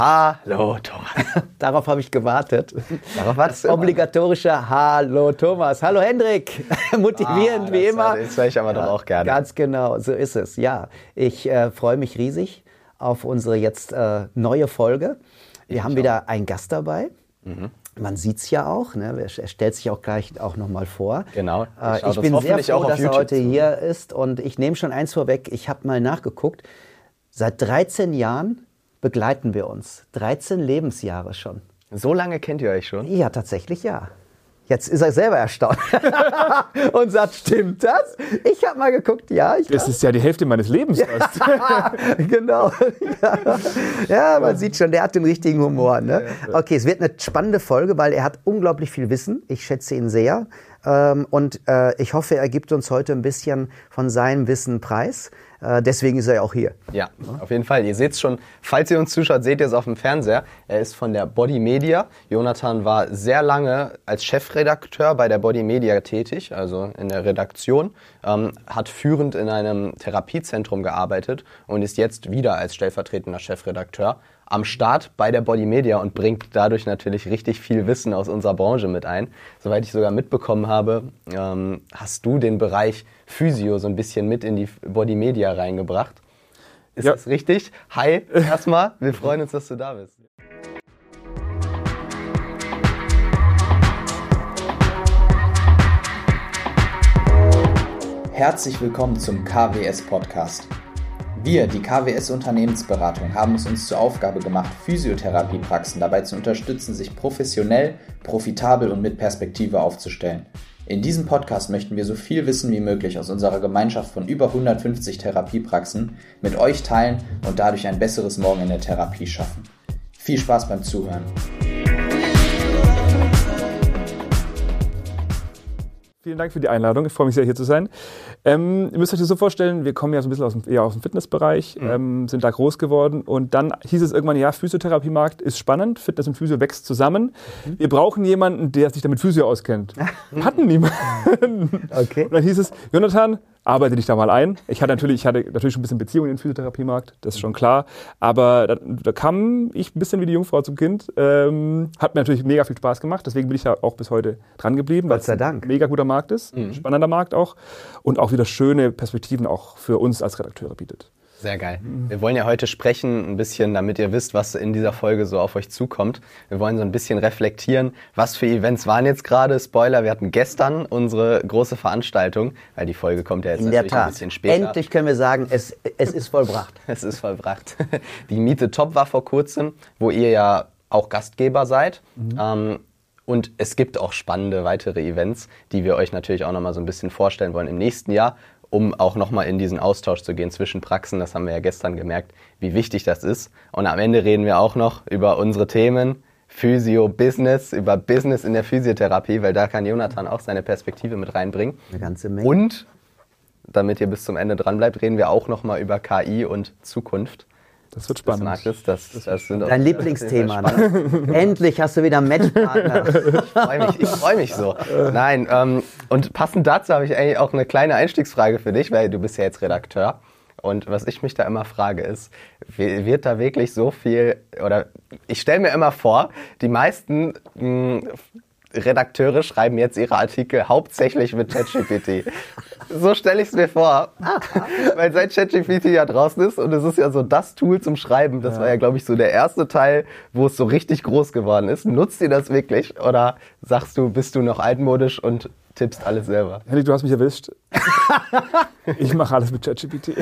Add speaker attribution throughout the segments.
Speaker 1: Hallo Thomas.
Speaker 2: Darauf habe ich gewartet.
Speaker 1: Darauf wartest du immer.
Speaker 2: Obligatorische Hallo Thomas. Hallo Hendrik. Motivierend wie immer.
Speaker 1: Das höre ich aber doch auch gerne.
Speaker 2: Ganz genau, so ist es. Ja, ich freue mich riesig auf unsere jetzt neue Folge. Wir haben wieder einen Gast dabei. Man sieht es ja auch, ne? Er stellt sich auch gleich auch nochmal vor.
Speaker 1: Genau.
Speaker 2: Ich bin sehr froh, dass er heute hier ist. Und ich nehme schon eins vorweg, ich habe mal nachgeguckt. Seit 13 Jahren begleiten wir uns. 13 Lebensjahre schon.
Speaker 1: So lange kennt ihr euch schon?
Speaker 2: Ja, tatsächlich ja. Jetzt ist er selber erstaunt und sagt, stimmt das? Ich habe mal geguckt, ja.
Speaker 3: Das ist ja die Hälfte meines Lebens fast.
Speaker 2: Genau. Ja, man sieht schon, der hat den richtigen Humor. Ne? Okay, es wird eine spannende Folge, weil er hat unglaublich viel Wissen. Ich schätze ihn sehr. Und ich hoffe, er gibt uns heute ein bisschen von seinem Wissen preis. Deswegen ist er ja auch hier.
Speaker 1: Ja, auf jeden Fall. Ihr seht es schon, falls ihr uns zuschaut, seht ihr es auf dem Fernseher. Er ist von der Body Media. Jonathan war sehr lange als Chefredakteur bei der Body Media tätig, also in der Redaktion, hat führend in einem Therapiezentrum gearbeitet und ist jetzt wieder als stellvertretender Chefredakteur am Start bei der Body Media und bringt dadurch natürlich richtig viel Wissen aus unserer Branche mit ein. Soweit ich sogar mitbekommen habe, hast du den Bereich Physio so ein bisschen mit in die Body Media reingebracht. Ist das richtig? Hi, erstmal. Wir freuen uns, dass du da bist.
Speaker 4: Herzlich willkommen zum KWS Podcast. Wir, die KWS Unternehmensberatung, haben es uns zur Aufgabe gemacht, Physiotherapiepraxen dabei zu unterstützen, sich professionell, profitabel und mit Perspektive aufzustellen. In diesem Podcast möchten wir so viel Wissen wie möglich aus unserer Gemeinschaft von über 150 Therapiepraxen mit euch teilen und dadurch ein besseres Morgen in der Therapie schaffen. Viel Spaß beim Zuhören.
Speaker 3: Vielen Dank für die Einladung. Ich freue mich sehr, hier zu sein. Ihr müsst euch das so vorstellen, wir kommen ja so ein bisschen eher aus dem Fitnessbereich, sind da groß geworden und dann hieß es irgendwann, ja, Physiotherapiemarkt ist spannend, Fitness und Physio wächst zusammen. Wir brauchen jemanden, der sich damit Physio auskennt. Hatten niemanden.
Speaker 2: Okay.
Speaker 3: Und dann hieß es, Jonathan, arbeite dich da mal ein. Ich hatte natürlich schon ein bisschen Beziehung in den Physiotherapiemarkt, das ist schon klar. Aber da kam ich ein bisschen wie die Jungfrau zum Kind. Hat mir natürlich mega viel Spaß gemacht, deswegen bin ich da auch bis heute dran geblieben.
Speaker 2: Gott sei Dank.
Speaker 3: Ein mega guter Markt ist, spannender Markt auch und auch wieder schöne Perspektiven auch für uns als Redakteure bietet.
Speaker 1: Sehr geil. Wir wollen ja heute sprechen, ein bisschen, damit ihr wisst, was in dieser Folge so auf euch zukommt. Wir wollen so ein bisschen reflektieren, was für Events waren jetzt gerade. Spoiler, wir hatten gestern unsere große Veranstaltung, weil die Folge kommt ja jetzt natürlich ein bisschen später.
Speaker 2: Endlich können wir sagen, es ist vollbracht.
Speaker 1: Es ist vollbracht. Die Miete Top war vor kurzem, wo ihr ja auch Gastgeber seid. Und es gibt auch spannende weitere Events, die wir euch natürlich auch nochmal so ein bisschen vorstellen wollen im nächsten Jahr, um auch nochmal in diesen Austausch zu gehen zwischen Praxen. Das haben wir ja gestern gemerkt, wie wichtig das ist. Und am Ende reden wir auch noch über unsere Themen, Physio-Business, über Business in der Physiotherapie, weil da kann Jonathan auch seine Perspektive mit reinbringen.
Speaker 2: Eine ganze Menge.
Speaker 1: Und, damit ihr bis zum Ende dran bleibt, reden wir auch nochmal über KI und Zukunft.
Speaker 3: Das wird spannend.
Speaker 1: Das sind
Speaker 2: Dein Lieblingsthema. Ne? Endlich hast du wieder einen Matchpartner.
Speaker 1: Ich freu mich so. Nein, und passend dazu habe ich eigentlich auch eine kleine Einstiegsfrage für dich, weil du bist ja jetzt Redakteur. Und was ich mich da immer frage ist, wird da wirklich so viel, oder ich stelle mir immer vor, die meisten Redakteure schreiben jetzt ihre Artikel hauptsächlich mit ChatGPT. So stelle ich es mir vor. Weil seit ChatGPT ja draußen ist und es ist ja so das Tool zum Schreiben, das war ja, glaube ich, so der erste Teil, wo es so richtig groß geworden ist. Nutzt ihr das wirklich oder sagst du, bist du noch altmodisch und tippst alles selber?
Speaker 3: Henrik, du hast mich erwischt. Ich mache alles mit ChatGPT.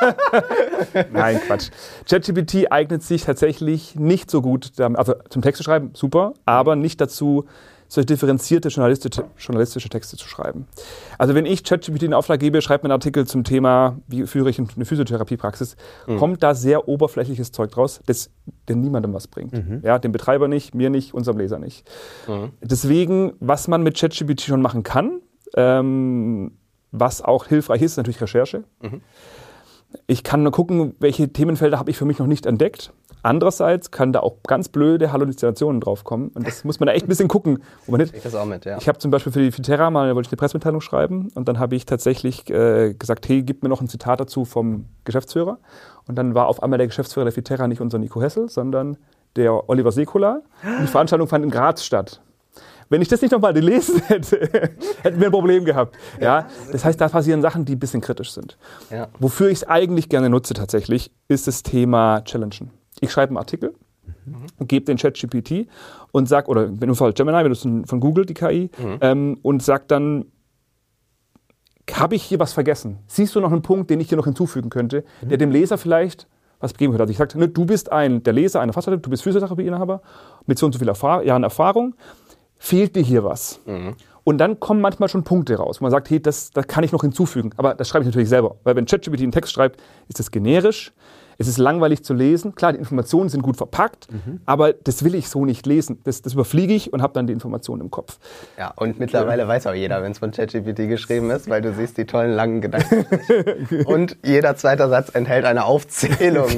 Speaker 3: Nein, Quatsch. ChatGPT eignet sich tatsächlich nicht so gut, also zum Text zu schreiben, super, aber nicht dazu, solche differenzierte journalistische Texte zu schreiben. Also wenn ich ChatGPT in Auftrag gebe, schreibt mir einen Artikel zum Thema, wie führe ich eine Physiotherapiepraxis, kommt da sehr oberflächliches Zeug draus, das niemandem was bringt. Ja, dem Betreiber nicht, mir nicht, unserem Leser nicht. Deswegen, was man mit ChatGPT schon machen kann, was auch hilfreich ist natürlich Recherche. Ich kann nur gucken, welche Themenfelder habe ich für mich noch nicht entdeckt. Andererseits kann da auch ganz blöde Halluzinationen draufkommen. Und das muss man da echt ein bisschen gucken.
Speaker 1: Ich das auch mit, ja.
Speaker 3: Ich habe zum Beispiel für die Viterra wollte ich eine Pressemitteilung schreiben. Und dann habe ich tatsächlich gesagt, hey, gib mir noch ein Zitat dazu vom Geschäftsführer. Und dann war auf einmal der Geschäftsführer der Viterra nicht unser Nico Hessel, sondern der Oliver Sekola. Die Veranstaltung fand in Graz statt. Wenn ich das nicht nochmal gelesen hätte, hätten wir ein Problem gehabt. Ja? Das heißt, da passieren Sachen, die ein bisschen kritisch sind.
Speaker 1: Ja.
Speaker 3: Wofür ich es eigentlich gerne nutze tatsächlich, ist das Thema Challengen. Ich schreibe einen Artikel und gebe den ChatGPT und sage, oder in dem Fall Gemini, wenn du von Google, die KI, und sage dann, habe ich hier was vergessen? Siehst du noch einen Punkt, den ich hier noch hinzufügen könnte, der dem Leser vielleicht was geben könnte? Also ich sage, du bist der Leser einer Fachzeitschrift, du bist Physiotherapieinhaber mit so und so viel Jahren Erfahrung. Fehlt dir hier was? Und dann kommen manchmal schon Punkte raus, wo man sagt, hey, das kann ich noch hinzufügen. Aber das schreibe ich natürlich selber. Weil wenn ChatGPT einen Text schreibt, ist das generisch. Es ist langweilig zu lesen. Klar, die Informationen sind gut verpackt, aber das will ich so nicht lesen. Das überfliege ich und habe dann die Informationen im Kopf.
Speaker 1: Ja, und mittlerweile weiß auch jeder, wenn es von ChatGPT geschrieben ist, weil du siehst die tollen langen Gedanken. Und jeder zweite Satz enthält eine Aufzählung.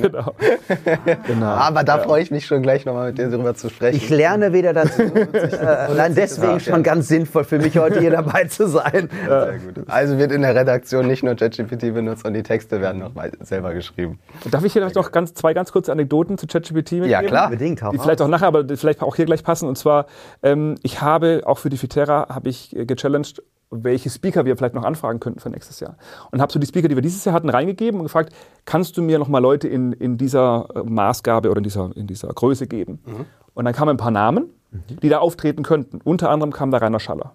Speaker 3: Genau.
Speaker 1: Aber da freue ich mich schon gleich nochmal mit dir drüber zu sprechen.
Speaker 2: Ich lerne wieder dazu. Allein deswegen schon ganz sinnvoll für mich, heute hier dabei zu sein.
Speaker 1: Sehr gut. Also wird in der Redaktion nicht nur ChatGPT benutzt und die Texte werden noch mal selber geschrieben.
Speaker 3: Darf ich hier vielleicht noch zwei ganz kurze Anekdoten zu ChatGPT mitgeben?
Speaker 1: Ja, klar.
Speaker 2: Unbedingt.
Speaker 3: Die vielleicht auch nachher, aber die vielleicht auch hier gleich passen. Und zwar, ich habe auch für die Fiterra gechallenged, welche Speaker wir vielleicht noch anfragen könnten für nächstes Jahr. Und habe so die Speaker, die wir dieses Jahr hatten, reingegeben und gefragt, kannst du mir noch mal Leute in dieser Maßgabe oder in dieser Größe geben? Und dann kamen ein paar Namen, die da auftreten könnten. Unter anderem kam da Rainer Schaller.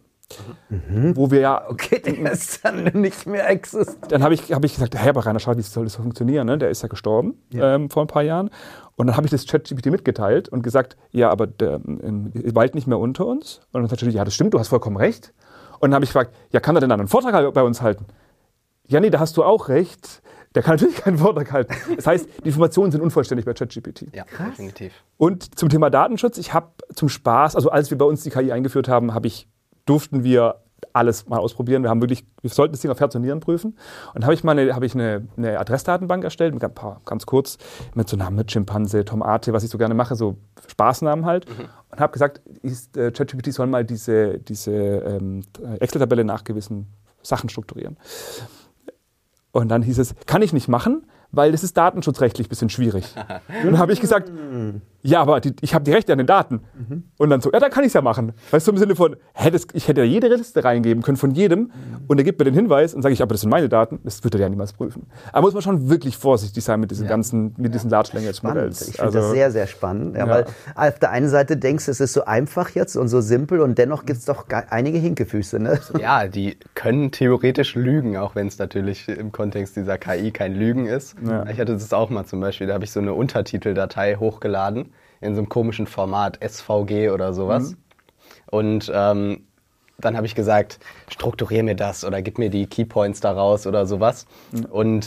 Speaker 3: Wo wir ja...
Speaker 2: Okay, der ist dann nicht mehr existent.
Speaker 3: Dann habe ich gesagt, hey, aber Rainer Schaller, wie soll das funktionieren? Ne? Der ist ja gestorben vor ein paar Jahren. Und dann habe ich das ChatGPT mitgeteilt und gesagt, ja, aber der weilt nicht mehr unter uns. Und dann sagt ChatGPT, ja, das stimmt, du hast vollkommen recht. Und dann habe ich gefragt, ja, kann er denn dann einen Vortrag bei uns halten? Ja, nee, da hast du auch recht. Der kann natürlich keinen Vortrag halten. Das heißt, die Informationen sind unvollständig bei ChatGPT.
Speaker 1: Ja, definitiv.
Speaker 3: Und zum Thema Datenschutz, ich habe zum Spaß, also als wir bei uns die KI eingeführt haben, durften wir alles mal ausprobieren. Wir sollten das Ding auf Herz und Nieren prüfen. Und habe ich eine Adressdatenbank erstellt, mit ein paar, ganz kurz, mit so Namen, mit Schimpanse, Tomate, was ich so gerne mache, so Spaßnamen halt. Und habe gesagt, ChatGPT soll mal diese Excel-Tabelle nach gewissen Sachen strukturieren. Und dann hieß es, kann ich nicht machen, weil das ist datenschutzrechtlich ein bisschen schwierig. Und dann habe ich gesagt, ja, aber ich habe die Rechte an den Daten. Und dann so, ja, dann kann ich es ja machen. Weißt du, im Sinne von, ich hätte ja jede Liste reingeben können von jedem und er gibt mir den Hinweis und sage ich, aber das sind meine Daten, das wird er ja niemals prüfen. Aber muss man schon wirklich vorsichtig sein mit diesen diesen Large Language Models.
Speaker 2: Ich finde das sehr, sehr spannend. Ja, weil auf der einen Seite denkst du, es ist so einfach jetzt und so simpel und dennoch gibt es doch einige Hinkefüße. Ne?
Speaker 1: Ja, die können theoretisch lügen, auch wenn es natürlich im Kontext dieser KI kein Lügen ist. Ja. Ich hatte das auch mal zum Beispiel, da habe ich so eine Untertiteldatei hochgeladen in so einem komischen Format, SVG oder sowas. Und dann habe ich gesagt, strukturiere mir das oder gib mir die Keypoints daraus oder sowas. Und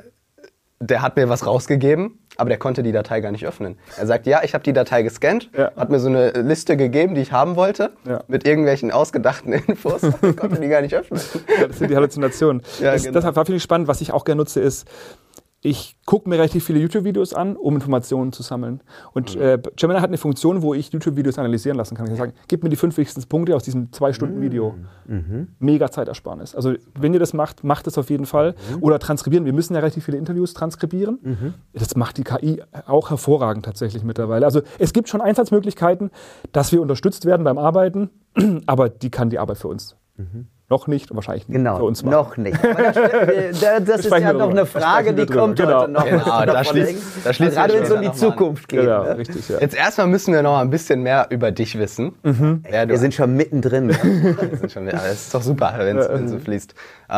Speaker 1: der hat mir was rausgegeben, aber der konnte die Datei gar nicht öffnen. Er sagt, ja, ich habe die Datei gescannt, hat mir so eine Liste gegeben, die ich haben wollte, mit irgendwelchen ausgedachten Infos, aber ich konnte die gar nicht öffnen.
Speaker 3: Ja, das sind die Halluzinationen.
Speaker 1: Ja,
Speaker 3: genau. Das war, finde ich, spannend. Was ich auch gerne nutze, ist, ich gucke mir relativ viele YouTube-Videos an, um Informationen zu sammeln. Und Gemini hat eine Funktion, wo ich YouTube-Videos analysieren lassen kann. Ich kann sagen, gib mir die 5 wichtigsten Punkte aus diesem 2-Stunden-Video. Mega Zeitersparnis. Also wenn ihr das macht, macht es auf jeden Fall. Oder transkribieren. Wir müssen ja relativ viele Interviews transkribieren. Das macht die KI auch hervorragend tatsächlich mittlerweile. Also es gibt schon Einsatzmöglichkeiten, dass wir unterstützt werden beim Arbeiten, aber die kann die Arbeit für uns. Noch nicht und wahrscheinlich nicht für uns machen.
Speaker 2: Noch nicht. Aber das ist ja noch eine Frage, die kommt heute noch.
Speaker 1: Genau, da schließt
Speaker 2: gerade wenn es um die Zukunft geht.
Speaker 3: Genau,
Speaker 2: ne?
Speaker 3: richtig, ja.
Speaker 1: Jetzt erstmal müssen wir noch ein bisschen mehr über dich wissen.
Speaker 2: Wir sind schon mittendrin.
Speaker 1: Das ist doch super, wenn es so fließt.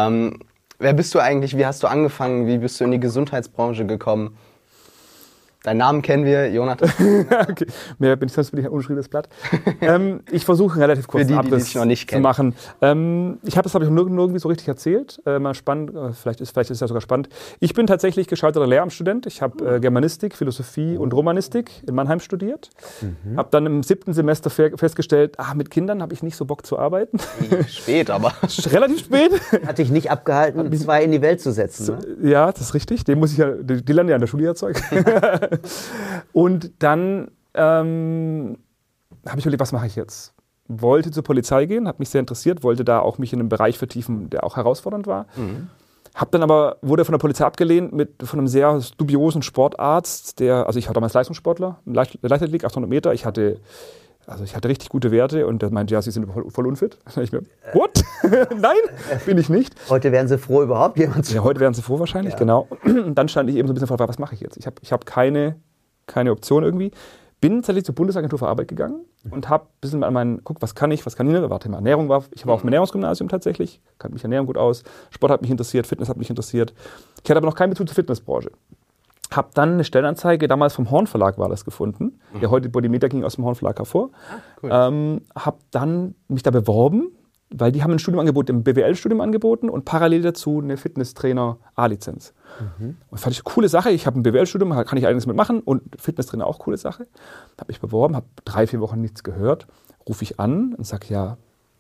Speaker 1: Wer bist du eigentlich? Wie hast du angefangen? Wie bist du in die Gesundheitsbranche gekommen? Deinen Namen kennen wir, Jonathan.
Speaker 3: Okay. Mehr bin ich, sonst bin ich ein unbeschriebenes Blatt. Ich versuche einen relativ kurzen Abriss zu machen. Ich habe das, glaube ich, nirgendwie so richtig erzählt. Mal spannend, vielleicht ist es ja sogar spannend. Ich bin tatsächlich gescheiterter Lehramtsstudent. Ich habe Germanistik, Philosophie und Romanistik in Mannheim studiert. Habe dann im 7. Semester festgestellt, mit Kindern habe ich nicht so Bock zu arbeiten.
Speaker 1: Spät, aber.
Speaker 3: Relativ spät.
Speaker 2: Hat dich nicht abgehalten, 2 in die Welt zu setzen. Ne?
Speaker 3: Ja, das ist richtig. Die lernen ja in der Schule erzeugt. Und dann habe ich überlegt, was mache ich jetzt? Wollte zur Polizei gehen, hat mich sehr interessiert, wollte da auch mich in einem Bereich vertiefen, der auch herausfordernd war. Wurde von der Polizei abgelehnt von einem sehr dubiosen Sportarzt, also ich war damals Leistungssportler, Leichtathletik, 800 Meter, ich hatte richtig gute Werte und der meinte, ja, Sie sind voll unfit. Da ich mir, what? Nein, bin ich nicht.
Speaker 2: Heute wären Sie froh, überhaupt jemand zu.
Speaker 3: Ja, heute wären Sie froh wahrscheinlich, genau. Und dann stand ich eben so ein bisschen vor, was mache ich jetzt? Ich hab keine Option irgendwie. Bin tatsächlich zur Bundesagentur für Arbeit gegangen und habe ein bisschen was kann ich nicht. Ernährung ich war auf dem Ernährungsgymnasium tatsächlich, kannte mich Ernährung gut aus, Sport hat mich interessiert, Fitness hat mich interessiert. Ich hatte aber noch keinen Bezug zur Fitnessbranche. Habe dann eine Stellenanzeige, damals vom Horn Verlag war das gefunden, der heute Body Media ging aus dem Horn Verlag hervor. Cool. Habe dann mich da beworben, weil die haben ein Studiumangebot im BWL-Studium angeboten und parallel dazu eine Fitnesstrainer A-Lizenz. Und fand ich eine coole Sache. Ich habe ein BWL-Studium, kann ich einiges mitmachen und Fitnesstrainer auch coole Sache. Habe mich beworben, habe 3-4 Wochen nichts gehört. Rufe ich an und sage, ja,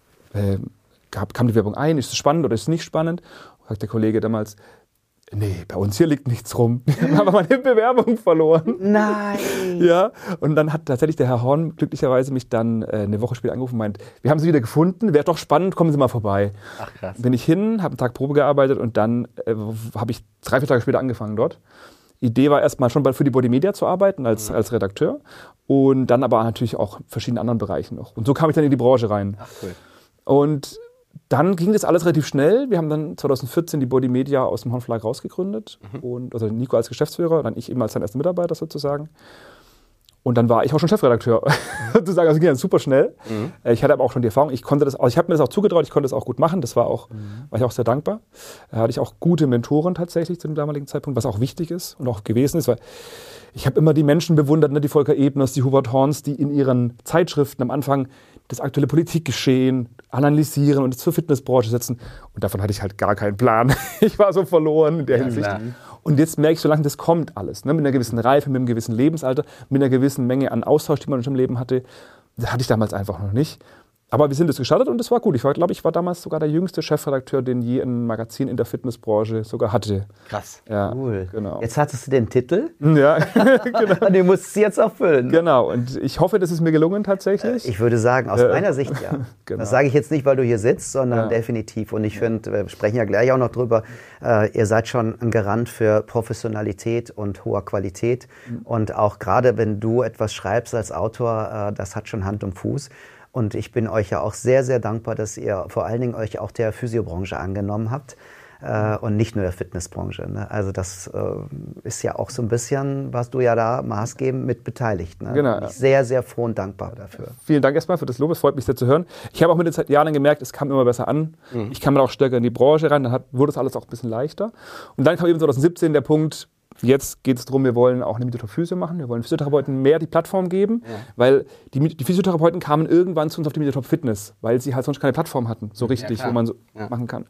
Speaker 3: kam die Werbung ein, ist es spannend oder ist es nicht spannend? Sagt der Kollege damals, nee, bei uns hier liegt nichts rum. Wir haben meine Bewerbung verloren.
Speaker 2: Nein!
Speaker 3: Ja, und dann hat tatsächlich der Herr Horn glücklicherweise mich dann eine Woche später angerufen und meint, wir haben Sie wieder gefunden, wäre doch spannend, kommen Sie mal vorbei.
Speaker 1: Ach krass.
Speaker 3: Bin ich hin, habe einen Tag Probe gearbeitet und dann habe ich 3-4 Tage später angefangen dort. Idee war erstmal schon für die Body Media zu arbeiten als Redakteur und dann aber natürlich auch in verschiedenen anderen Bereichen noch. Und so kam ich dann in die Branche rein.
Speaker 1: Ach cool.
Speaker 3: Und dann ging das alles relativ schnell. Wir haben dann 2014 die Body Media aus dem Horn Verlag rausgegründet. Also Nico als Geschäftsführer, dann ich eben als sein erster Mitarbeiter sozusagen. Und dann war ich auch schon Chefredakteur, sozusagen. Also ging dann super schnell. Ich hatte aber auch schon die Erfahrung. Ich habe mir das auch zugetraut, ich konnte es auch gut machen. Das war ich auch sehr dankbar. Da hatte ich auch gute Mentoren tatsächlich zu dem damaligen Zeitpunkt, was auch wichtig ist und auch gewesen ist, weil ich habe immer die Menschen bewundert, ne, die Volker Ebners, die Hubert Horns, die in ihren Zeitschriften am Anfang das aktuelle Politikgeschehen analysieren und es zur Fitnessbranche setzen. Und davon hatte ich halt gar keinen Plan. Ich war so verloren in der Hinsicht. Klar. Und jetzt merke ich, solange das kommt alles, ne, mit einer gewissen Reife, mit einem gewissen Lebensalter, mit einer gewissen Menge an Austausch, die man im Leben hatte, das hatte ich damals einfach noch nicht. Aber wir sind es gestartet und es war gut. Ich glaube, ich war damals sogar der jüngste Chefredakteur, den je ein Magazin in der Fitnessbranche sogar hatte.
Speaker 1: Krass.
Speaker 2: Ja, cool.
Speaker 3: Genau.
Speaker 2: Jetzt hattest du den Titel.
Speaker 3: Ja, genau.
Speaker 2: Und den musst du jetzt erfüllen.
Speaker 3: Genau. Und ich hoffe, das ist mir gelungen tatsächlich.
Speaker 2: Ich würde sagen, aus meiner Sicht ja.
Speaker 3: Genau.
Speaker 2: Das sage ich jetzt nicht, weil du hier sitzt, sondern definitiv. Und ich finde, wir sprechen ja gleich auch noch drüber, ihr seid schon ein Garant für Professionalität und hoher Qualität. Und auch gerade, wenn du etwas schreibst als Autor, das hat schon Hand und Fuß. Und ich bin euch ja auch sehr, sehr dankbar, dass ihr vor allen Dingen euch auch der Physiobranche angenommen habt und nicht nur der Fitnessbranche. Ne? Also das ist ja auch so ein bisschen, was du ja da maßgebend mit beteiligt. Ne?
Speaker 3: Genau.
Speaker 2: Bin ich sehr, sehr froh und dankbar dafür.
Speaker 3: Vielen Dank erstmal für das Lob, es freut mich sehr zu hören. Ich habe auch mit den Jahren gemerkt, es kam immer besser an. Ich kam dann auch stärker in die Branche rein, dann wurde das alles auch ein bisschen leichter. Und dann kam eben 2017 der Punkt, jetzt geht es darum, wir wollen auch eine Mediatop Physio machen. Wir wollen Physiotherapeuten mehr die Plattform geben, weil die Physiotherapeuten kamen irgendwann zu uns auf die Mediatop Fitness, weil sie halt sonst keine Plattform hatten, so richtig, wo man so machen kann.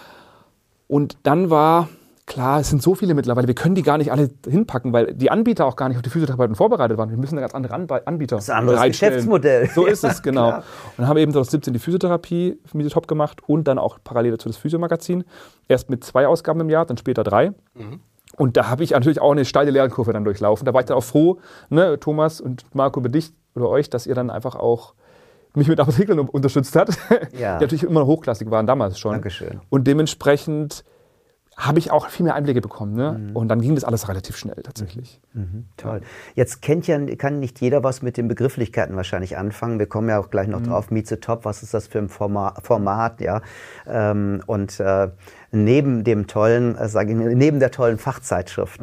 Speaker 3: Und dann war klar, es sind so viele mittlerweile, wir können die gar nicht alle hinpacken, weil die Anbieter auch gar nicht auf die Physiotherapeuten vorbereitet waren. Wir müssen eine ganz andere Anbieter
Speaker 2: Das ist ein anderes Geschäftsmodell.
Speaker 3: So ist es, genau. Klar. Und haben eben 2017 die Physiotherapie für Mediatop gemacht und dann auch parallel dazu das Physiomagazin. Erst mit 2 Ausgaben im Jahr, dann später 3. Und da habe ich natürlich auch eine steile Lernkurve dann durchlaufen. Da war ich dann auch froh, ne, Thomas und Marco, über dich oder euch, dass ihr dann einfach auch mich mit Artikeln unterstützt habt, die natürlich immer hochklassig waren damals schon.
Speaker 2: Dankeschön.
Speaker 3: Und dementsprechend habe ich auch viel mehr Einblicke bekommen. Ne? Und dann ging das alles relativ schnell tatsächlich.
Speaker 2: Toll. Jetzt kann nicht jeder was mit den Begrifflichkeiten wahrscheinlich anfangen. Wir kommen ja auch gleich noch drauf. Meet the Top, was ist das für ein Format? Ja? Und neben dem tollen, neben der tollen Fachzeitschrift,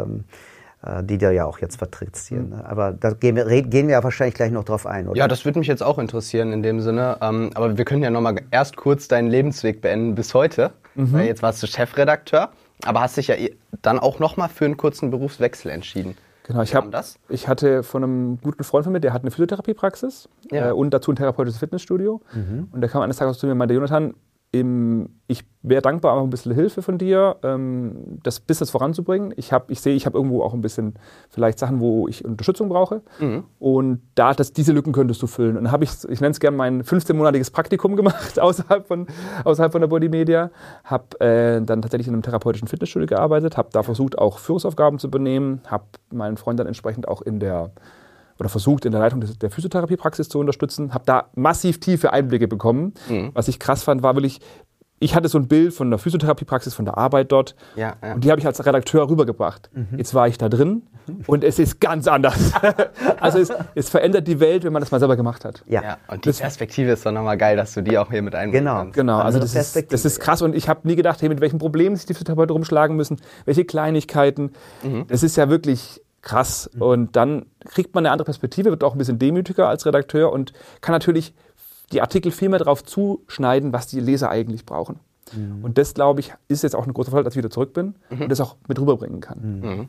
Speaker 2: die du ja auch jetzt vertrittst hier. Ne? Aber da gehen wir ja wahrscheinlich gleich noch drauf ein, oder?
Speaker 1: Ja, das würde mich jetzt auch interessieren in dem Sinne. Aber wir können ja noch mal erst kurz deinen Lebensweg beenden bis heute. Weil jetzt warst du Chefredakteur, aber hast dich ja dann auch noch mal für einen kurzen Berufswechsel entschieden.
Speaker 3: Genau, ich hatte von einem guten Freund von mir, der hat eine Physiotherapiepraxis und dazu ein therapeutisches Fitnessstudio. Und der kam eines Tages zu mir und meinte, Jonathan, ich wäre dankbar, auch ein bisschen Hilfe von dir, das Business voranzubringen. Ich sehe, ich habe irgendwo auch ein bisschen vielleicht Sachen, wo ich Unterstützung brauche. Und diese Lücken könntest du füllen. Und dann habe ich nenne es gerne mein 15-monatiges Praktikum gemacht, außerhalb von der Body Media. Habe dann tatsächlich in einem therapeutischen Fitnessstudio gearbeitet, habe da versucht, auch Führungsaufgaben zu übernehmen, habe meinen Freund dann entsprechend auch versucht, in der Leitung der Physiotherapiepraxis zu unterstützen. Habe da massiv tiefe Einblicke bekommen. Was ich krass fand, war wirklich, ich hatte so ein Bild von der Physiotherapiepraxis, von der Arbeit dort.
Speaker 1: Ja.
Speaker 3: Und die habe ich als Redakteur rübergebracht. Jetzt war ich da drin und es ist ganz anders. Also es verändert die Welt, wenn man das mal selber gemacht hat.
Speaker 1: Ja, und die Perspektive ist doch nochmal geil, dass du die auch hier mit einbringen kannst.
Speaker 3: Genau, also
Speaker 2: Andere
Speaker 3: das ist krass und ich habe nie gedacht, hey, mit welchen Problemen sich die Physiotherapeuten rumschlagen müssen, welche Kleinigkeiten. Das ist ja wirklich krass. Und dann kriegt man eine andere Perspektive, wird auch ein bisschen demütiger als Redakteur und kann natürlich die Artikel viel mehr darauf zuschneiden, was die Leser eigentlich brauchen. Und das, glaube ich, ist jetzt auch ein großer Vorteil, dass ich wieder zurück bin und das auch mit rüberbringen kann.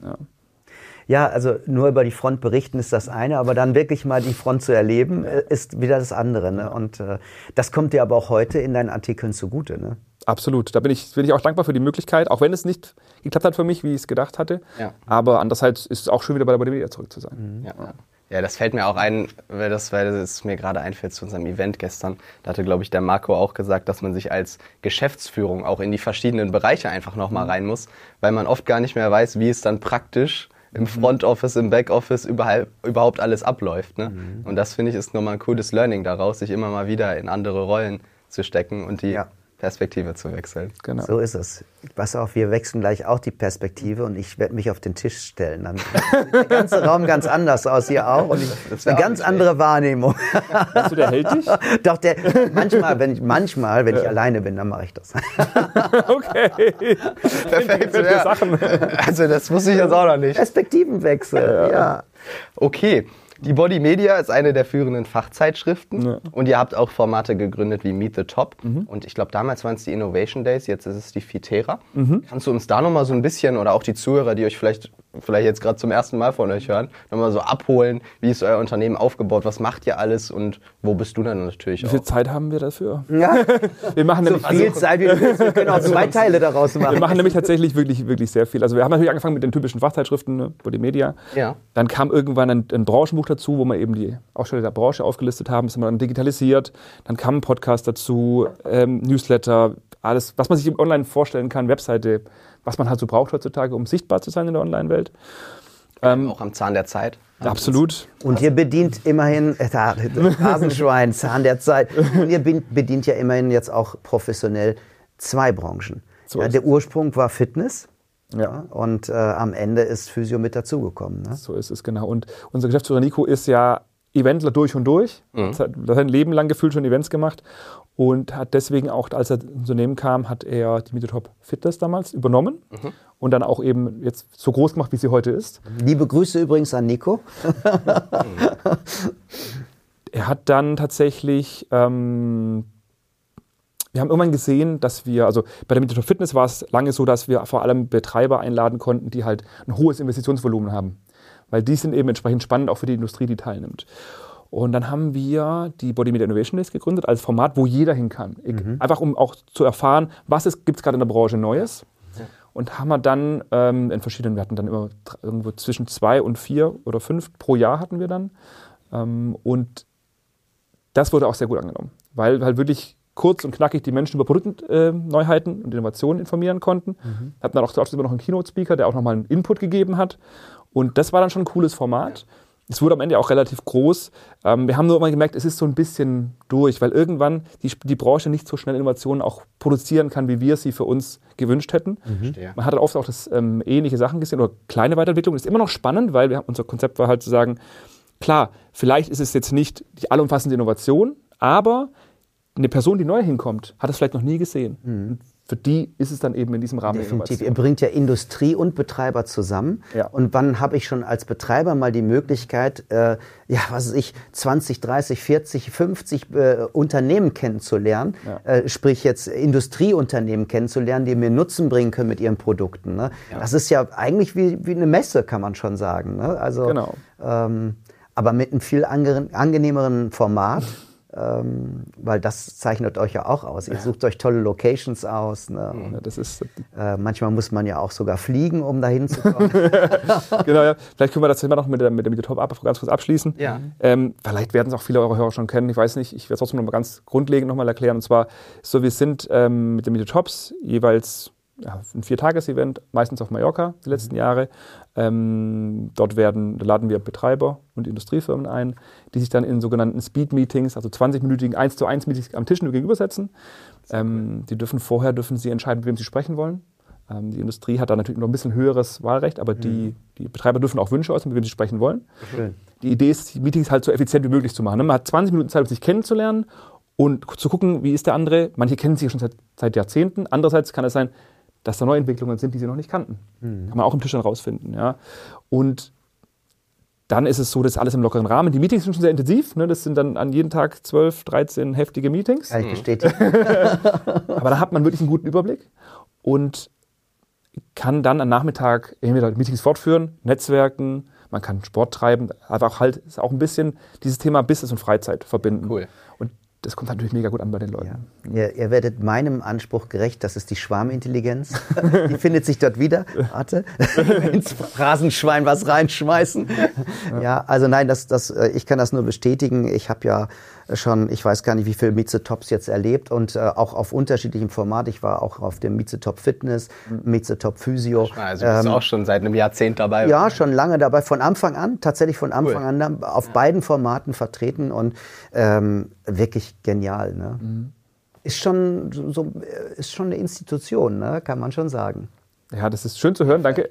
Speaker 2: Ja, also nur über die Front berichten ist das eine, aber dann wirklich mal die Front zu erleben, ist wieder das andere. Ne? Und das kommt dir aber auch heute in deinen Artikeln zugute. Ne?
Speaker 3: Absolut. Da bin ich auch dankbar für die Möglichkeit, auch wenn es nicht geklappt hat für mich, wie ich es gedacht hatte. Ja. Aber andererseits ist es auch schön, wieder bei der Body Media zurück zu sein.
Speaker 1: Ja, das fällt mir auch ein, weil es mir gerade einfällt zu unserem Event gestern. Da hatte, glaube ich, der Marco auch gesagt, dass man sich als Geschäftsführung auch in die verschiedenen Bereiche einfach nochmal rein muss, weil man oft gar nicht mehr weiß, wie es dann praktisch im Front Office, im Back Office überhaupt alles abläuft. Ne? Und das, finde ich, ist nochmal ein cooles Learning daraus, sich immer mal wieder in andere Rollen zu stecken und die Perspektive zu wechseln.
Speaker 2: Genau. So ist es. Pass auf, wir wechseln gleich auch die Perspektive und ich werde mich auf den Tisch stellen. Dann sieht der ganze Raum ganz anders aus hier auch und eine ganz andere Wahrnehmung.
Speaker 3: Bist du der Held dich?
Speaker 2: Doch, manchmal, wenn ich alleine bin, dann mache ich das.
Speaker 3: Okay.
Speaker 1: Perfekt. Ja. Sachen. Also das wusste ich jetzt auch noch nicht.
Speaker 2: Perspektivenwechsel, ja.
Speaker 1: Okay. Die Body Media ist eine der führenden Fachzeitschriften und ihr habt auch Formate gegründet wie Meet the Top und ich glaube damals waren es die Innovation Days, jetzt ist es die Fitera. Kannst du uns da nochmal so ein bisschen oder auch die Zuhörer, die euch vielleicht jetzt gerade zum ersten Mal von euch hören, nochmal so abholen, wie ist euer Unternehmen aufgebaut, was macht ihr alles und wo bist du dann natürlich auch?
Speaker 3: Wie viel Zeit haben wir dafür?
Speaker 2: Ja.
Speaker 3: Wir machen
Speaker 2: so viel Zeit, wir können auch 2 Teile daraus machen.
Speaker 3: Wir machen nämlich tatsächlich wirklich, wirklich sehr viel. Also wir haben natürlich angefangen mit den typischen Fachzeitschriften, ne, Body Media. Ja. Dann kam irgendwann ein Branchenbuch dazu, wo wir eben die Aussteller der Branche aufgelistet haben. Das haben wir dann digitalisiert. Dann kam ein Podcast dazu, Newsletter, alles, was man sich online vorstellen kann, Webseite, was man halt so braucht heutzutage, um sichtbar zu sein in der Online-Welt.
Speaker 1: Auch am Zahn der Zeit.
Speaker 3: Absolut.
Speaker 2: Und ihr bedient immerhin, Rasenschwein, Zahn der Zeit, und ihr bedient ja immerhin jetzt auch professionell 2 Branchen. So der Ursprung war Fitness. Ja. Und am Ende ist Physio mit dazugekommen. Ne?
Speaker 3: So ist es, genau. Und unser Geschäftsführer Nico ist ja Eventler durch und durch. Er hat sein Leben lang gefühlt schon Events gemacht und hat deswegen auch, als er ins Unternehmen kam, hat er die Meet the Top Fitness damals übernommen und dann auch eben jetzt so groß gemacht, wie sie heute ist.
Speaker 2: Liebe Grüße übrigens an Nico.
Speaker 3: Er hat dann tatsächlich... wir haben irgendwann gesehen, dass wir, also bei der Meet the Top Fitness war es lange so, dass wir vor allem Betreiber einladen konnten, die halt ein hohes Investitionsvolumen haben. Weil die sind eben entsprechend spannend auch für die Industrie, die teilnimmt. Und dann haben wir die Body Media Innovation Days gegründet als Format, wo jeder hin kann. Einfach um auch zu erfahren, was gibt es gerade in der Branche Neues. Ja. Und haben wir dann in verschiedenen, wir hatten dann immer irgendwo zwischen 2 und 4 oder 5 pro Jahr hatten wir dann. Und das wurde auch sehr gut angenommen, weil halt wirklich kurz und knackig die Menschen über Produktneuheiten und Innovationen informieren konnten. Hatten dann auch immer noch einen Keynote-Speaker, der auch nochmal einen Input gegeben hat. Und das war dann schon ein cooles Format. Es wurde am Ende auch relativ groß. Wir haben nur immer gemerkt, es ist so ein bisschen durch, weil irgendwann die Branche nicht so schnell Innovationen auch produzieren kann, wie wir sie für uns gewünscht hätten. Man hat dann oft auch das ähnliche Sachen gesehen oder kleine Weiterentwicklungen. Das ist immer noch spannend, weil unser Konzept war halt zu sagen, klar, vielleicht ist es jetzt nicht die allumfassende Innovation, aber eine Person, die neu hinkommt, hat es vielleicht noch nie gesehen. Für die ist es dann eben in diesem Rahmen der Innovation.
Speaker 2: Ihr bringt ja Industrie und Betreiber zusammen. Ja. Und wann habe ich schon als Betreiber mal die Möglichkeit, 20, 30, 40, 50 Unternehmen kennenzulernen, sprich jetzt Industrieunternehmen kennenzulernen, die mir Nutzen bringen können mit ihren Produkten. Ne? Ja. Das ist ja eigentlich wie eine Messe, kann man schon sagen. Ne? Also, genau. Aber mit einem viel angenehmeren Format. Weil das zeichnet euch ja auch aus. Ihr sucht euch tolle Locations aus. Ne?
Speaker 3: Ja, das ist,
Speaker 2: manchmal muss man ja auch sogar fliegen, um da hinzukommen.
Speaker 3: Genau, ja. Vielleicht können wir das Thema noch mit der Top ganz kurz abschließen. Ja. Vielleicht werden es auch viele eurer Hörer schon kennen. Ich weiß nicht, ich werde es trotzdem noch mal ganz grundlegend noch mal erklären. Und zwar, so wir sind mit den Meet the Tops jeweils ein 4-Tages-Event, meistens auf Mallorca die letzten Jahre. Dort laden wir Betreiber und Industriefirmen ein, die sich dann in sogenannten Speed-Meetings, also 20-minütigen 1:1-Meetings am Tisch gegenübersetzen. Vorher dürfen sie entscheiden, mit wem sie sprechen wollen. Die Industrie hat da natürlich noch ein bisschen höheres Wahlrecht, aber die Betreiber dürfen auch Wünsche äußern, mit wem sie sprechen wollen.
Speaker 2: Schön.
Speaker 3: Die Idee ist, die Meetings halt so effizient wie möglich zu machen. Man hat 20 Minuten Zeit, um sich kennenzulernen und zu gucken, wie ist der andere. Manche kennen sich schon seit Jahrzehnten. Andererseits kann es sein, dass da Neuentwicklungen sind, die sie noch nicht kannten. Kann man auch im Tisch dann rausfinden. Ja. Und dann ist es so, dass alles im lockeren Rahmen. Die Meetings sind schon sehr intensiv. Ne? Das sind dann an jedem Tag 12, 13 heftige Meetings.
Speaker 2: Kann ich bestätigen.
Speaker 3: Aber da hat man wirklich einen guten Überblick und kann dann am Nachmittag entweder Meetings fortführen, netzwerken, man kann Sport treiben, einfach halt ist auch ein bisschen dieses Thema Business und Freizeit verbinden.
Speaker 1: Cool.
Speaker 3: Und das kommt natürlich mega gut an bei den Leuten.
Speaker 2: Ja. Ihr werdet meinem Anspruch gerecht, das ist die Schwarmintelligenz. Die findet sich dort wieder. Warte, ins Phrasenschwein was reinschmeißen. Ja, also nein, ich kann das nur bestätigen. Ich habe ja schon, ich weiß gar nicht, wie viele Mieze-Tops jetzt erlebt und auch auf unterschiedlichem Format. Ich war auch auf dem Mieze-Top Fitness, Mieze-Top Physio.
Speaker 1: Also du bist auch schon seit einem Jahrzehnt dabei.
Speaker 2: Ja, schon lange dabei. Von Anfang an, tatsächlich von Anfang an auf beiden Formaten vertreten und wirklich genial. Ne? Ist schon eine Institution, ne? Kann man schon sagen.
Speaker 3: Ja, das ist schön zu hören, danke.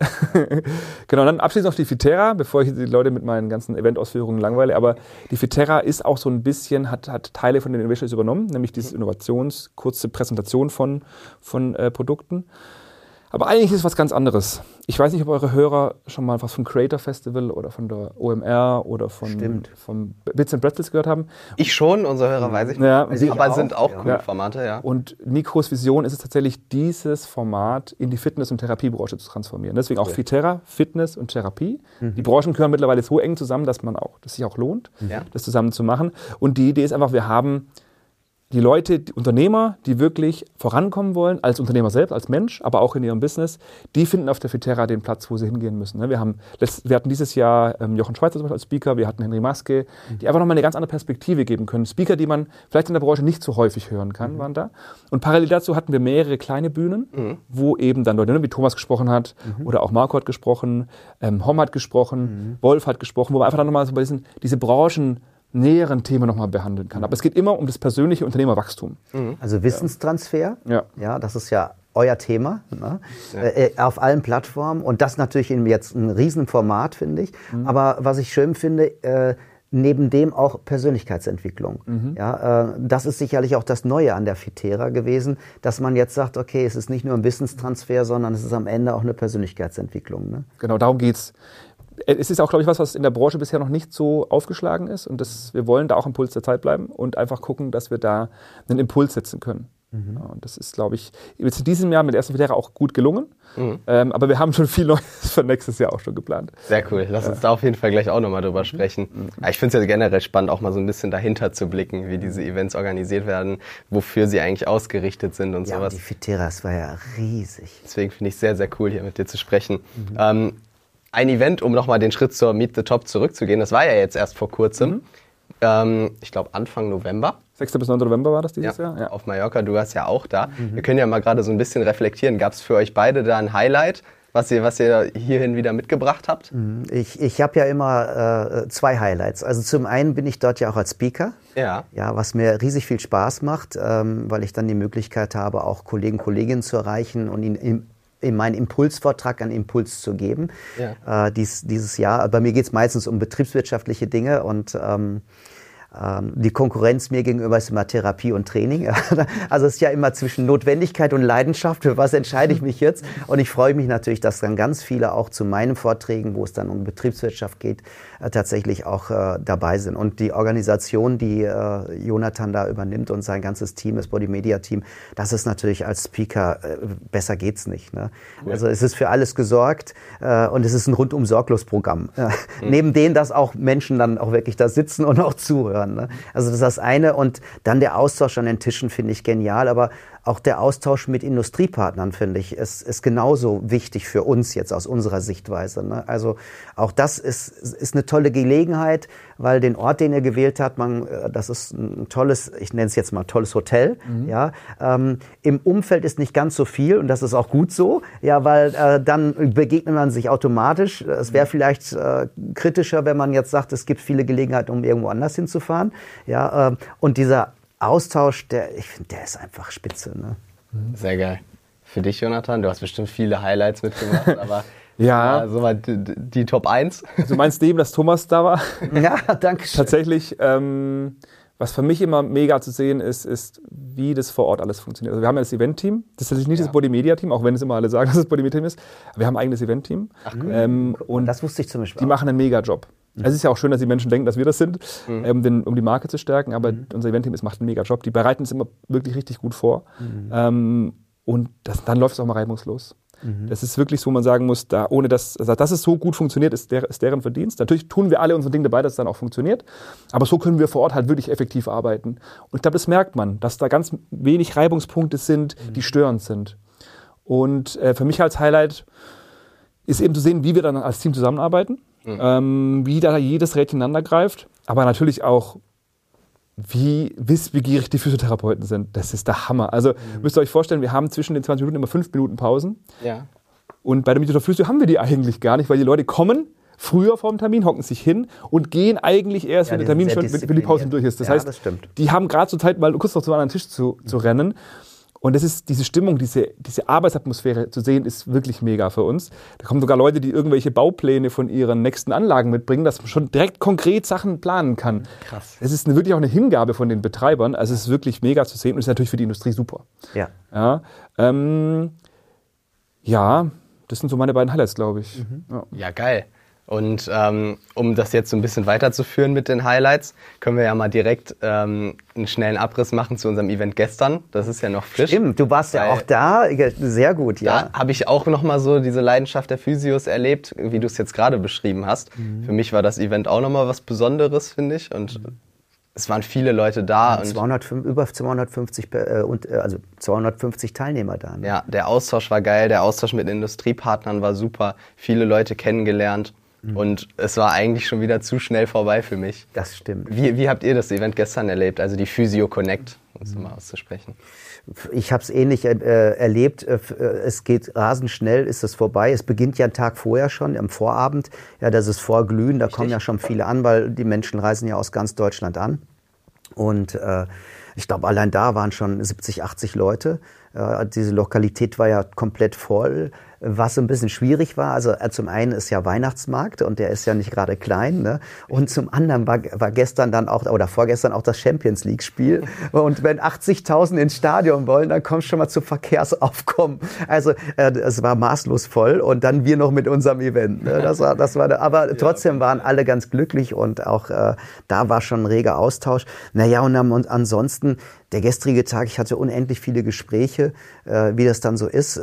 Speaker 3: Genau, dann abschließend auf die Fiterra, bevor ich die Leute mit meinen ganzen Eventausführungen langweile. Aber die Fiterra ist auch so ein bisschen, hat Teile von den Innovations übernommen, nämlich diese kurze Präsentation von Produkten. Aber eigentlich ist es was ganz anderes. Ich weiß nicht, ob eure Hörer schon mal was vom Creator Festival oder von der OMR oder vom Bits and Pretzels gehört haben.
Speaker 1: Ich schon, unsere Hörer weiß ich nicht.
Speaker 3: Ja,
Speaker 1: aber sind auch coole Formate, ja.
Speaker 3: Und Nikos Vision ist es tatsächlich, dieses Format in die Fitness- und Therapiebranche zu transformieren. Deswegen auch Fiterra, Fitness und Therapie. Die Branchen gehören mittlerweile so eng zusammen, dass es sich auch lohnt, das zusammen zu machen. Und die Idee ist einfach, wir haben die Leute, die Unternehmer, die wirklich vorankommen wollen, als Unternehmer selbst, als Mensch, aber auch in ihrem Business, die finden auf der Fiterra den Platz, wo sie hingehen müssen. Wir hatten dieses Jahr Jochen Schweizer zum Beispiel als Speaker, wir hatten Henry Maske, die einfach nochmal eine ganz andere Perspektive geben können. Speaker, die man vielleicht in der Branche nicht so häufig hören kann, waren da. Und parallel dazu hatten wir mehrere kleine Bühnen, wo eben dann Leute, wie Thomas gesprochen hat, oder auch Marco hat gesprochen, Hom hat gesprochen, Wolf hat gesprochen, wo man einfach dann nochmal so diese Branchen näheren Themen nochmal behandeln kann. Aber es geht immer um das persönliche Unternehmerwachstum.
Speaker 2: Also Wissenstransfer,
Speaker 3: ja,
Speaker 2: das ist ja euer Thema, ne? Auf allen Plattformen und das natürlich jetzt ein Riesenformat, finde ich. Aber was ich schön finde, neben dem auch Persönlichkeitsentwicklung. Ja, das ist sicherlich auch das Neue an der Fiterra gewesen, dass man jetzt sagt, okay, es ist nicht nur ein Wissenstransfer, sondern es ist am Ende auch eine Persönlichkeitsentwicklung. Ne?
Speaker 3: Genau, darum geht's. Es ist auch, glaube ich, was in der Branche bisher noch nicht so aufgeschlagen ist. Und wir wollen da auch am Puls der Zeit bleiben und einfach gucken, dass wir da einen Impuls setzen können. Ja, und das ist, glaube ich, jetzt in diesem Jahr mit der ersten Fiterra auch gut gelungen. Aber wir haben schon viel Neues für nächstes Jahr auch schon geplant.
Speaker 1: Sehr cool. Lass uns da auf jeden Fall gleich auch nochmal drüber sprechen. Ich finde es ja generell spannend, auch mal so ein bisschen dahinter zu blicken, wie diese Events organisiert werden, wofür sie eigentlich ausgerichtet sind und sowas.
Speaker 2: Ja, die Fiterra, das war ja riesig.
Speaker 1: Deswegen finde ich es sehr, sehr cool, hier mit dir zu sprechen. Ein Event, um nochmal den Schritt zur Meet the Top zurückzugehen, das war ja jetzt erst vor kurzem. Ich glaube Anfang November.
Speaker 3: 6. bis 9. November war das dieses Jahr?
Speaker 1: Ja, auf Mallorca, du warst ja auch da. Wir können ja mal gerade so ein bisschen reflektieren. Gab es für euch beide da ein Highlight, was ihr hierhin wieder mitgebracht habt?
Speaker 2: Ich habe ja immer 2 Highlights. Also zum einen bin ich dort ja auch als Speaker. Ja, was mir riesig viel Spaß macht, weil ich dann die Möglichkeit habe, auch Kolleginnen zu erreichen und ihnen in meinen Impulsvortrag einen Impuls zu geben. Dieses Jahr. Bei mir geht es meistens um betriebswirtschaftliche Dinge und die Konkurrenz mir gegenüber ist immer Therapie und Training. Also es ist ja immer zwischen Notwendigkeit und Leidenschaft. Für was entscheide ich mich jetzt? Und ich freue mich natürlich, dass dann ganz viele auch zu meinen Vorträgen, wo es dann um Betriebswirtschaft geht, tatsächlich auch dabei sind. Und die Organisation, die Jonathan da übernimmt und sein ganzes Team, das Body Media Team, das ist natürlich als Speaker, besser geht's nicht. Ne? Cool. Also es ist für alles gesorgt und es ist ein rundum sorglos Programm. Neben denen, dass auch Menschen dann auch wirklich da sitzen und auch zuhören. Ne? Also das ist das eine und dann der Austausch an den Tischen finde ich genial, aber auch der Austausch mit Industriepartnern, finde ich, ist genauso wichtig für uns jetzt aus unserer Sichtweise. Ne? Also auch das ist eine tolle Gelegenheit, weil den Ort, den ihr gewählt habt, das ist ein tolles, ich nenne es jetzt mal tolles Hotel. Ja? Im Umfeld ist nicht ganz so viel und das ist auch gut so, ja, weil dann begegnet man sich automatisch. Es wäre vielleicht kritischer, wenn man jetzt sagt, es gibt viele Gelegenheiten, um irgendwo anders hinzufahren. Ja, und dieser Austausch, ich finde, der ist einfach spitze. Ne?
Speaker 1: Sehr geil. Für dich, Jonathan, du hast bestimmt viele Highlights mitgemacht, aber
Speaker 3: Ja.
Speaker 1: so mal die Top 1.
Speaker 3: Du meinst neben, dass Thomas da war?
Speaker 2: Ja, danke schön.
Speaker 3: Tatsächlich, was für mich immer mega zu sehen ist, wie das vor Ort alles funktioniert. Also wir haben ja das Event-Team, das ist natürlich nicht das Body-Media-Team, auch wenn es immer alle sagen, dass es das Body-Media-Team ist. Aber wir haben ein eigenes Event-Team.
Speaker 2: Ach, cool. Und das wusste ich zum Beispiel
Speaker 3: die machen einen Mega-Job. Es ist ja auch schön, dass die Menschen denken, dass wir das sind, um die Marke zu stärken, aber unser Event-Team macht einen Mega-Job. Die bereiten es immer wirklich richtig gut vor. Und dann läuft es auch mal reibungslos. Das ist wirklich so, wo man sagen muss, ohne dass es so gut funktioniert, ist deren Verdienst. Natürlich tun wir alle unsere Dinge dabei, dass es dann auch funktioniert. Aber so können wir vor Ort halt wirklich effektiv arbeiten. Und ich glaube, das merkt man, dass da ganz wenig Reibungspunkte sind, die störend sind. Und für mich als Highlight ist eben zu sehen, wie wir dann als Team zusammenarbeiten, wie da jedes Rädchen ineinander greift, aber natürlich auch, wie wissbegierig die Physiotherapeuten sind. Das ist der Hammer. Also müsst ihr euch vorstellen, wir haben zwischen den 20 Minuten immer 5 Minuten Pausen.
Speaker 1: Ja.
Speaker 3: Und bei der Meet Physio haben wir die eigentlich gar nicht, weil die Leute kommen früher vor dem Termin, hocken sich hin und gehen eigentlich erst, wenn der Termin schon, wenn die Pause durch ist. Das heißt,
Speaker 2: das stimmt.
Speaker 3: die haben gerade zur Zeit mal kurz noch zum anderen Tisch zu rennen. Und das ist diese Stimmung, diese Arbeitsatmosphäre zu sehen, ist wirklich mega für uns. Da kommen sogar Leute, die irgendwelche Baupläne von ihren nächsten Anlagen mitbringen, dass man schon direkt konkret Sachen planen kann. Krass. Es ist wirklich auch eine Hingabe von den Betreibern. Also es ist wirklich mega zu sehen und ist natürlich für die Industrie super.
Speaker 2: Ja.
Speaker 3: Ja, das sind so meine beiden Highlights, glaube ich.
Speaker 1: Ja, geil. Und um das jetzt so ein bisschen weiterzuführen mit den Highlights, können wir ja mal direkt einen schnellen Abriss machen zu unserem Event gestern. Das ist ja noch frisch.
Speaker 2: Stimmt, du warst ja auch da. Sehr gut, ja.
Speaker 1: Da habe ich auch nochmal so diese Leidenschaft der Physios erlebt, wie du es jetzt gerade beschrieben hast. Für mich war das Event auch nochmal was Besonderes, finde ich. Und es waren viele Leute da. Und
Speaker 2: über 250, also 250 Teilnehmer da. Ne?
Speaker 1: Ja, der Austausch war geil. Der Austausch mit Industriepartnern war super. Viele Leute kennengelernt. Und es war eigentlich schon wieder zu schnell vorbei für mich.
Speaker 2: Das stimmt.
Speaker 1: Wie habt ihr das Event gestern erlebt? Also die Physio Connect, um es mal auszusprechen.
Speaker 2: Ich habe es ähnlich erlebt. Es geht rasend schnell, ist es vorbei. Es beginnt ja einen Tag vorher schon, am Vorabend. Ja, das ist Vorglühen, da kommen ja schon viele an, weil die Menschen reisen ja aus ganz Deutschland an. Und ich glaube, allein da waren schon 70, 80 Leute. Diese Lokalität war ja komplett voll. Was ein bisschen schwierig war, also zum einen ist ja Weihnachtsmarkt und der ist ja nicht gerade klein, ne? Und zum anderen war gestern dann auch, oder vorgestern auch das Champions League Spiel. Und wenn 80.000 ins Stadion wollen, dann kommst du schon mal zu Verkehrsaufkommen. Also es war maßlos voll und dann wir noch mit unserem Event. Ne? Aber trotzdem waren alle ganz glücklich und auch da war schon ein reger Austausch. Naja, und ansonsten der gestrige Tag, ich hatte unendlich viele Gespräche, wie das dann so ist.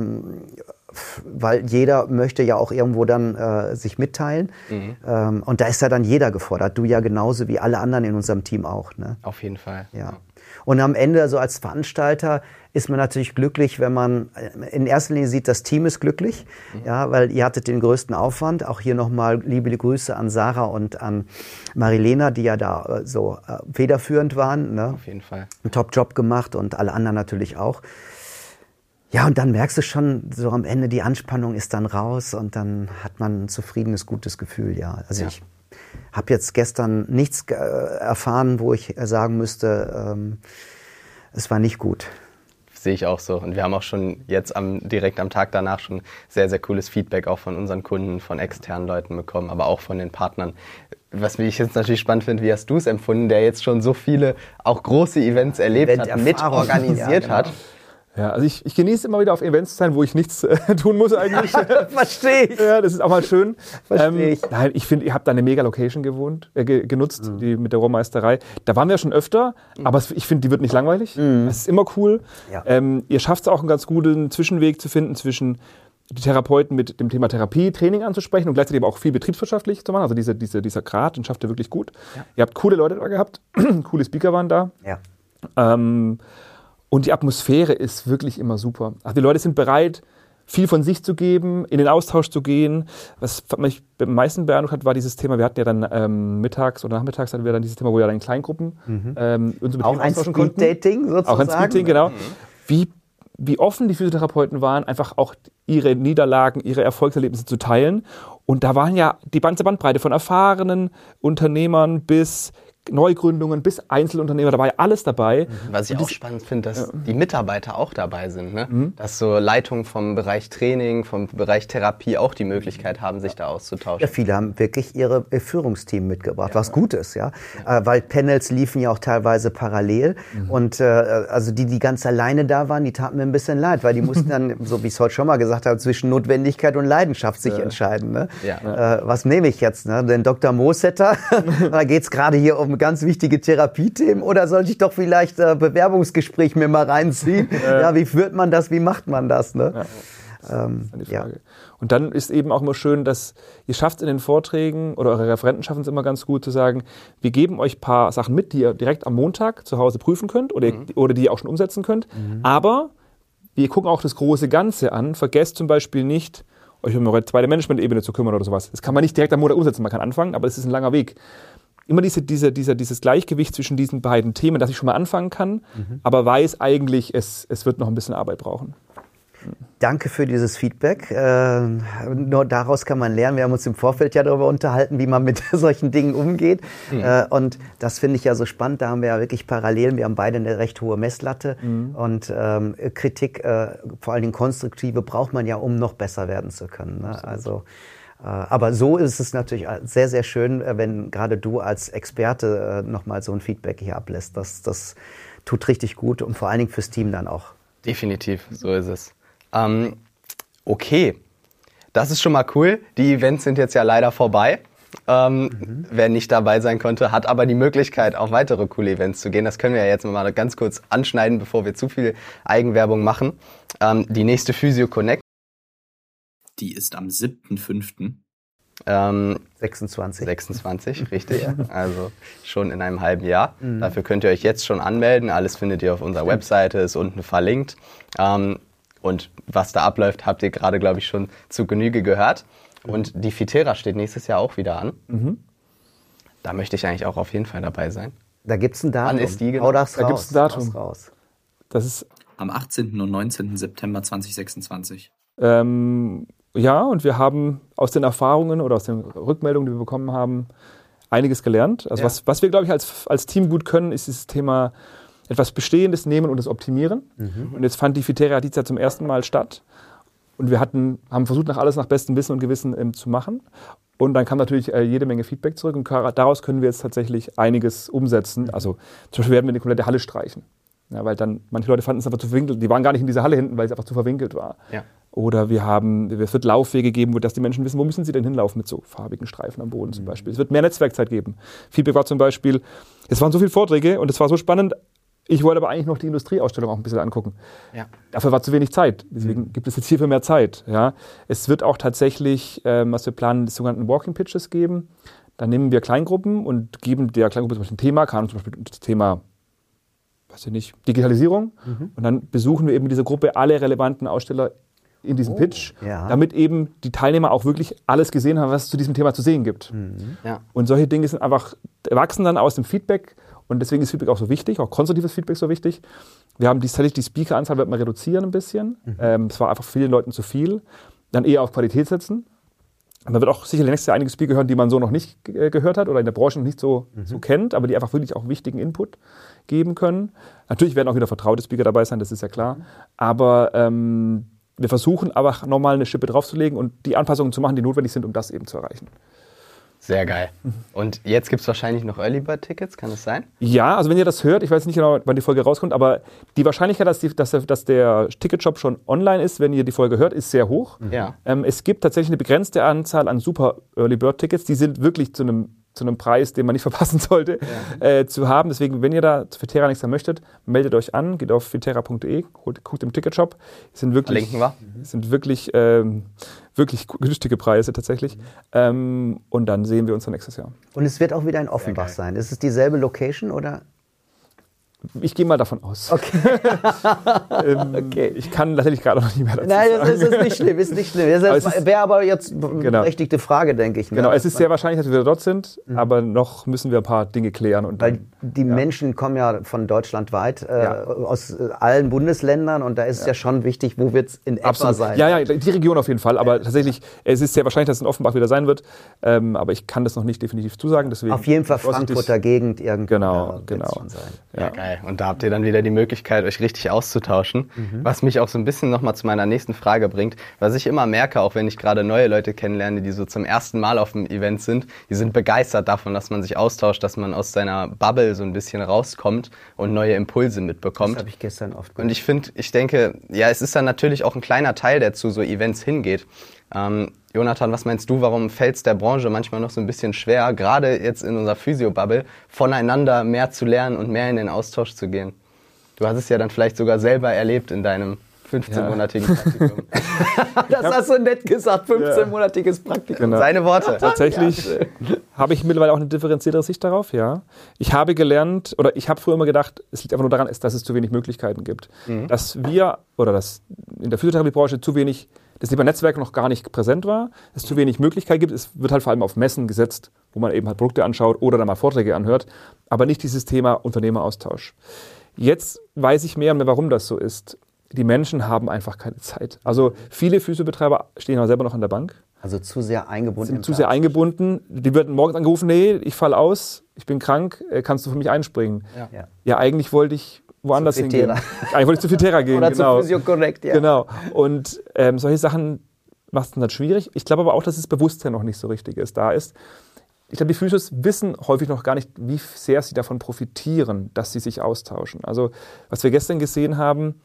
Speaker 2: Weil jeder möchte ja auch irgendwo dann sich mitteilen. Und da ist ja dann jeder gefordert. Du ja genauso wie alle anderen in unserem Team auch. Ne?
Speaker 1: Auf jeden Fall.
Speaker 2: Ja. Und am Ende, so als Veranstalter, ist man natürlich glücklich, wenn man in erster Linie sieht, das Team ist glücklich, ja, weil ihr hattet den größten Aufwand. Auch hier nochmal liebe Grüße an Sarah und an Marilena, die ja da so federführend waren. Ne?
Speaker 1: Auf jeden Fall.
Speaker 2: Einen Top-Job gemacht und alle anderen natürlich auch. Ja, und dann merkst du schon, so am Ende, die Anspannung ist dann raus und dann hat man ein zufriedenes, gutes Gefühl, ja. Also ich habe jetzt gestern nichts erfahren, wo ich sagen müsste, es war nicht gut.
Speaker 1: Sehe ich auch so. Und wir haben auch schon jetzt direkt am Tag danach schon sehr, sehr cooles Feedback auch von unseren Kunden, von externen Leuten bekommen, aber auch von den Partnern. Was ich jetzt natürlich spannend finde, wie hast du es empfunden, der jetzt schon so viele auch große Events erlebt hat, mitorganisiert hat?
Speaker 3: Ja, also ich genieße immer wieder auf Events zu sein, wo ich nichts tun muss eigentlich.
Speaker 2: Verstehe ich.
Speaker 3: Ja, das ist auch mal schön.
Speaker 2: Verstehe ich.
Speaker 3: Nein, ich finde, ihr habt da eine mega Location genutzt, die mit der Rohrmeisterei. Da waren wir schon öfter, aber ich finde, die wird nicht langweilig. Das ist immer cool. Ja. Ihr schafft es auch, einen ganz guten Zwischenweg zu finden zwischen die Therapeuten mit dem Thema Therapie, Training anzusprechen und gleichzeitig aber auch viel betriebswirtschaftlich zu machen. Also dieser Grad, den schafft ihr wirklich gut. Ja. Ihr habt coole Leute da gehabt, coole Speaker waren da.
Speaker 2: Ja.
Speaker 3: Und die Atmosphäre ist wirklich immer super. Also die Leute sind bereit, viel von sich zu geben, in den Austausch zu gehen. Was mich am meisten beeindruckt hat, war dieses Thema, wir hatten ja dann mittags oder nachmittags hatten wir dann dieses Thema, wo wir dann in Kleingruppen uns über
Speaker 2: Auch ein Speed-Dating sozusagen?
Speaker 3: Auch ein Speed-Dating, genau. Wie offen die Physiotherapeuten waren, einfach auch ihre Niederlagen, ihre Erfolgserlebnisse zu teilen. Und da waren ja die ganze Bandbreite von erfahrenen Unternehmern bis Neugründungen bis Einzelunternehmer, da war ja alles dabei.
Speaker 1: Was ich auch spannend finde, dass die Mitarbeiter auch dabei sind. Ne? Dass so Leitungen vom Bereich Training, vom Bereich Therapie auch die Möglichkeit haben, sich da auszutauschen.
Speaker 2: Ja, viele haben wirklich ihre Führungsteam mitgebracht, was gut ist, ja. Weil Panels liefen ja auch teilweise parallel und also die ganz alleine da waren, die taten mir ein bisschen leid, weil die mussten dann, so wie ich es heute schon mal gesagt habe, zwischen Notwendigkeit und Leidenschaft sich entscheiden. Ne? Was nehme ich jetzt? Ne? Den Dr. Mosetter, da geht's gerade hier um ganz wichtige Therapiethemen, oder sollte ich doch vielleicht Bewerbungsgespräch mir mal reinziehen? Ja, wie führt man das, wie macht man das? Ne?
Speaker 3: Das ist die Frage. Und dann ist eben auch immer schön, dass ihr schafft in den Vorträgen, oder eure Referenten schaffen es immer ganz gut zu sagen, wir geben euch ein paar Sachen mit, die ihr direkt am Montag zu Hause prüfen könnt oder die ihr auch schon umsetzen könnt. Aber wir gucken auch das große Ganze an. Vergesst zum Beispiel nicht, euch um eure zweite Management-Ebene zu kümmern oder sowas. Das kann man nicht direkt am Montag umsetzen, man kann anfangen, aber es ist ein langer Weg. Immer dieses Gleichgewicht zwischen diesen beiden Themen, dass ich schon mal anfangen kann, aber weiß eigentlich, es wird noch ein bisschen Arbeit brauchen.
Speaker 2: Danke für dieses Feedback. Nur daraus kann man lernen. Wir haben uns im Vorfeld ja darüber unterhalten, wie man mit solchen Dingen umgeht. Und das finde ich ja so spannend. Da haben wir ja wirklich Parallelen. Wir haben beide eine recht hohe Messlatte. Und Kritik, vor allen Dingen konstruktive, braucht man ja, um noch besser werden zu können. Ne? Also, aber so ist es natürlich sehr, sehr schön, wenn gerade du als Experte nochmal so ein Feedback hier ablässt. Das tut richtig gut und vor allen Dingen fürs Team dann auch.
Speaker 1: Definitiv, so ist es. Okay, das ist schon mal cool. Die Events sind jetzt ja leider vorbei. Wer nicht dabei sein konnte, hat aber die Möglichkeit, auf weitere coole Events zu gehen. Das können wir ja jetzt mal ganz kurz anschneiden, bevor wir zu viel Eigenwerbung machen. Die nächste Physio Connect.
Speaker 4: Die ist am 7.5.
Speaker 2: 26,
Speaker 1: richtig. Ja. Also schon in einem halben Jahr. Dafür könnt ihr euch jetzt schon anmelden. Alles findet ihr auf unserer Webseite, ist unten verlinkt. Und was da abläuft, habt ihr gerade, glaube ich, schon zu Genüge gehört. Und die Fitera steht nächstes Jahr auch wieder an. Da möchte ich eigentlich auch auf jeden Fall dabei sein.
Speaker 2: Da gibt es ein Datum.
Speaker 1: Wann ist die genau?
Speaker 2: Hau das
Speaker 3: da gibt es ein Datum.
Speaker 2: Raus.
Speaker 3: Das ist
Speaker 4: am 18. und 19. September 2026.
Speaker 3: Ja, und wir haben aus den Erfahrungen oder aus den Rückmeldungen, die wir bekommen haben, einiges gelernt. Also was wir, glaube ich, als Team gut können, ist dieses Thema etwas Bestehendes nehmen und es optimieren. Und jetzt fand die Fitera dieses Jahr zum ersten Mal statt. Und wir haben versucht, alles nach bestem Wissen und Gewissen zu machen. Und dann kam natürlich jede Menge Feedback zurück. Und daraus können wir jetzt tatsächlich einiges umsetzen. Also zum Beispiel werden wir die komplette Halle streichen. Ja, weil dann manche Leute fanden es einfach zu verwinkelt. Die waren gar nicht in dieser Halle hinten, weil es einfach zu verwinkelt war. Ja. Oder es wird Laufwege geben, dass die Menschen wissen, wo müssen sie denn hinlaufen mit so farbigen Streifen am Boden zum Beispiel. Es wird mehr Netzwerkzeit geben. Feedback war zum Beispiel, es waren so viele Vorträge und es war so spannend. Ich wollte aber eigentlich noch die Industrieausstellung auch ein bisschen angucken. Ja. Dafür war zu wenig Zeit. Deswegen gibt es jetzt hierfür mehr Zeit. Ja. Es wird auch tatsächlich, was wir planen, die sogenannten Walking Pitches geben. Da nehmen wir Kleingruppen und geben der Kleingruppe zum Beispiel ein Thema, zum Beispiel das Thema, weiß ich nicht, Digitalisierung. Und dann besuchen wir eben diese Gruppe alle relevanten Aussteller in diesem Pitch, damit eben die Teilnehmer auch wirklich alles gesehen haben, was es zu diesem Thema zu sehen gibt. Ja. Und solche Dinge sind einfach, wachsen dann aus dem Feedback. Und deswegen ist Feedback auch so wichtig, auch konstruktives Feedback so wichtig. Wir haben die Speaker-Anzahl wird man reduzieren ein bisschen. Es war einfach vielen Leuten zu viel. Dann eher auf Qualität setzen. Und man wird auch sicherlich nächstes Jahr einige Speaker hören, die man so noch nicht gehört hat oder in der Branche noch nicht so kennt, aber die einfach wirklich auch wichtigen Input geben können. Natürlich werden auch wieder vertraute Speaker dabei sein, das ist ja klar. Aber wir versuchen aber nochmal eine Schippe draufzulegen und die Anpassungen zu machen, die notwendig sind, um das eben zu erreichen.
Speaker 1: Sehr geil. Und jetzt gibt es wahrscheinlich noch Early Bird Tickets, kann das sein?
Speaker 3: Ja, also wenn ihr das hört, ich weiß nicht genau, wann die Folge rauskommt, aber die Wahrscheinlichkeit, dass der Ticketshop schon online ist, wenn ihr die Folge hört, ist sehr hoch. Ja. Es gibt tatsächlich eine begrenzte Anzahl an Super Early Bird Tickets, die sind wirklich zu einem Preis, den man nicht verpassen sollte, zu haben. Deswegen, wenn ihr da zu Fitera nichts haben möchtet, meldet euch an, geht auf fitera.de, guckt im Ticketshop. Verlinken wir. Sind wirklich günstige Preise tatsächlich. Und dann sehen wir uns dann nächstes Jahr.
Speaker 2: Und es wird auch wieder in Offenbach sein. Ist es dieselbe Location oder?
Speaker 3: Ich gehe mal davon aus.
Speaker 2: Okay.
Speaker 3: Okay. Ich kann tatsächlich gerade noch nicht mehr dazu
Speaker 2: Nein,
Speaker 3: sagen.
Speaker 2: das ist nicht schlimm, Das wäre aber jetzt eine berechtigte Frage, denke ich. Ne?
Speaker 3: Genau, es ist sehr wahrscheinlich, dass wir wieder dort sind, aber noch müssen wir ein paar Dinge klären. Und
Speaker 2: Weil die Menschen kommen ja von Deutschland weit, aus allen Bundesländern und da ist es ja schon wichtig, wo wird es in etwa sein.
Speaker 3: Ja, die Region auf jeden Fall, aber tatsächlich, es ist sehr wahrscheinlich, dass es in Offenbach wieder sein wird, aber ich kann das noch nicht definitiv zusagen. Deswegen
Speaker 2: auf jeden Fall Frankfurter Gegend irgendwo.
Speaker 3: Genau.
Speaker 2: Schon sein.
Speaker 1: Ja, geil. Und da habt ihr dann wieder die Möglichkeit, euch richtig auszutauschen. Was mich auch so ein bisschen nochmal zu meiner nächsten Frage bringt. Was ich immer merke, auch wenn ich gerade neue Leute kennenlerne, die so zum ersten Mal auf dem Event sind, die sind begeistert davon, dass man sich austauscht, dass man aus seiner Bubble so ein bisschen rauskommt und neue Impulse mitbekommt.
Speaker 2: Das habe ich gestern oft gehört.
Speaker 1: Und ich denke, ja, es ist dann natürlich auch ein kleiner Teil, der zu so Events hingeht. Jonathan, was meinst du, warum fällt es der Branche manchmal noch so ein bisschen schwer, gerade jetzt in unserer Physio-Bubble, voneinander mehr zu lernen und mehr in den Austausch zu gehen? Du hast es ja dann vielleicht sogar selber erlebt in deinem 15-monatigen Praktikum.
Speaker 2: Das hast du nett gesagt, 15-monatiges Praktikum.
Speaker 3: Genau.
Speaker 1: Seine Worte.
Speaker 3: Tatsächlich habe ich mittlerweile auch eine differenziertere Sicht darauf, ja. Ich habe gelernt, oder ich habe früher immer gedacht, es liegt einfach nur daran, dass es zu wenig Möglichkeiten gibt. Dass wir, oder dass in der Physiotherapiebranche zu wenig, das Thema Netzwerk noch gar nicht präsent war, es zu wenig Möglichkeiten gibt. Es wird halt vor allem auf Messen gesetzt, wo man eben halt Produkte anschaut oder dann mal Vorträge anhört, aber nicht dieses Thema Unternehmeraustausch. Jetzt weiß ich mehr und mehr, warum das so ist. Die Menschen haben einfach keine Zeit. Also viele Physiobetreiber stehen ja selber noch an der Bank.
Speaker 2: Also zu sehr eingebunden.
Speaker 3: Sind zu sehr eingebunden. Die werden morgens angerufen, nee, ich falle aus, ich bin krank, kannst du für mich einspringen? Ja, eigentlich wollte ich woanders hingehen. Eigentlich wollte ich zu Fitera gehen.
Speaker 2: Oder
Speaker 3: genau.
Speaker 2: zu Physio-Correct, ja.
Speaker 3: Genau. Und solche Sachen macht es dann schwierig. Ich glaube aber auch, dass das Bewusstsein noch nicht so richtig da ist. Ich glaube, die Physios wissen häufig noch gar nicht, wie sehr sie davon profitieren, dass sie sich austauschen. Also was wir gestern gesehen haben,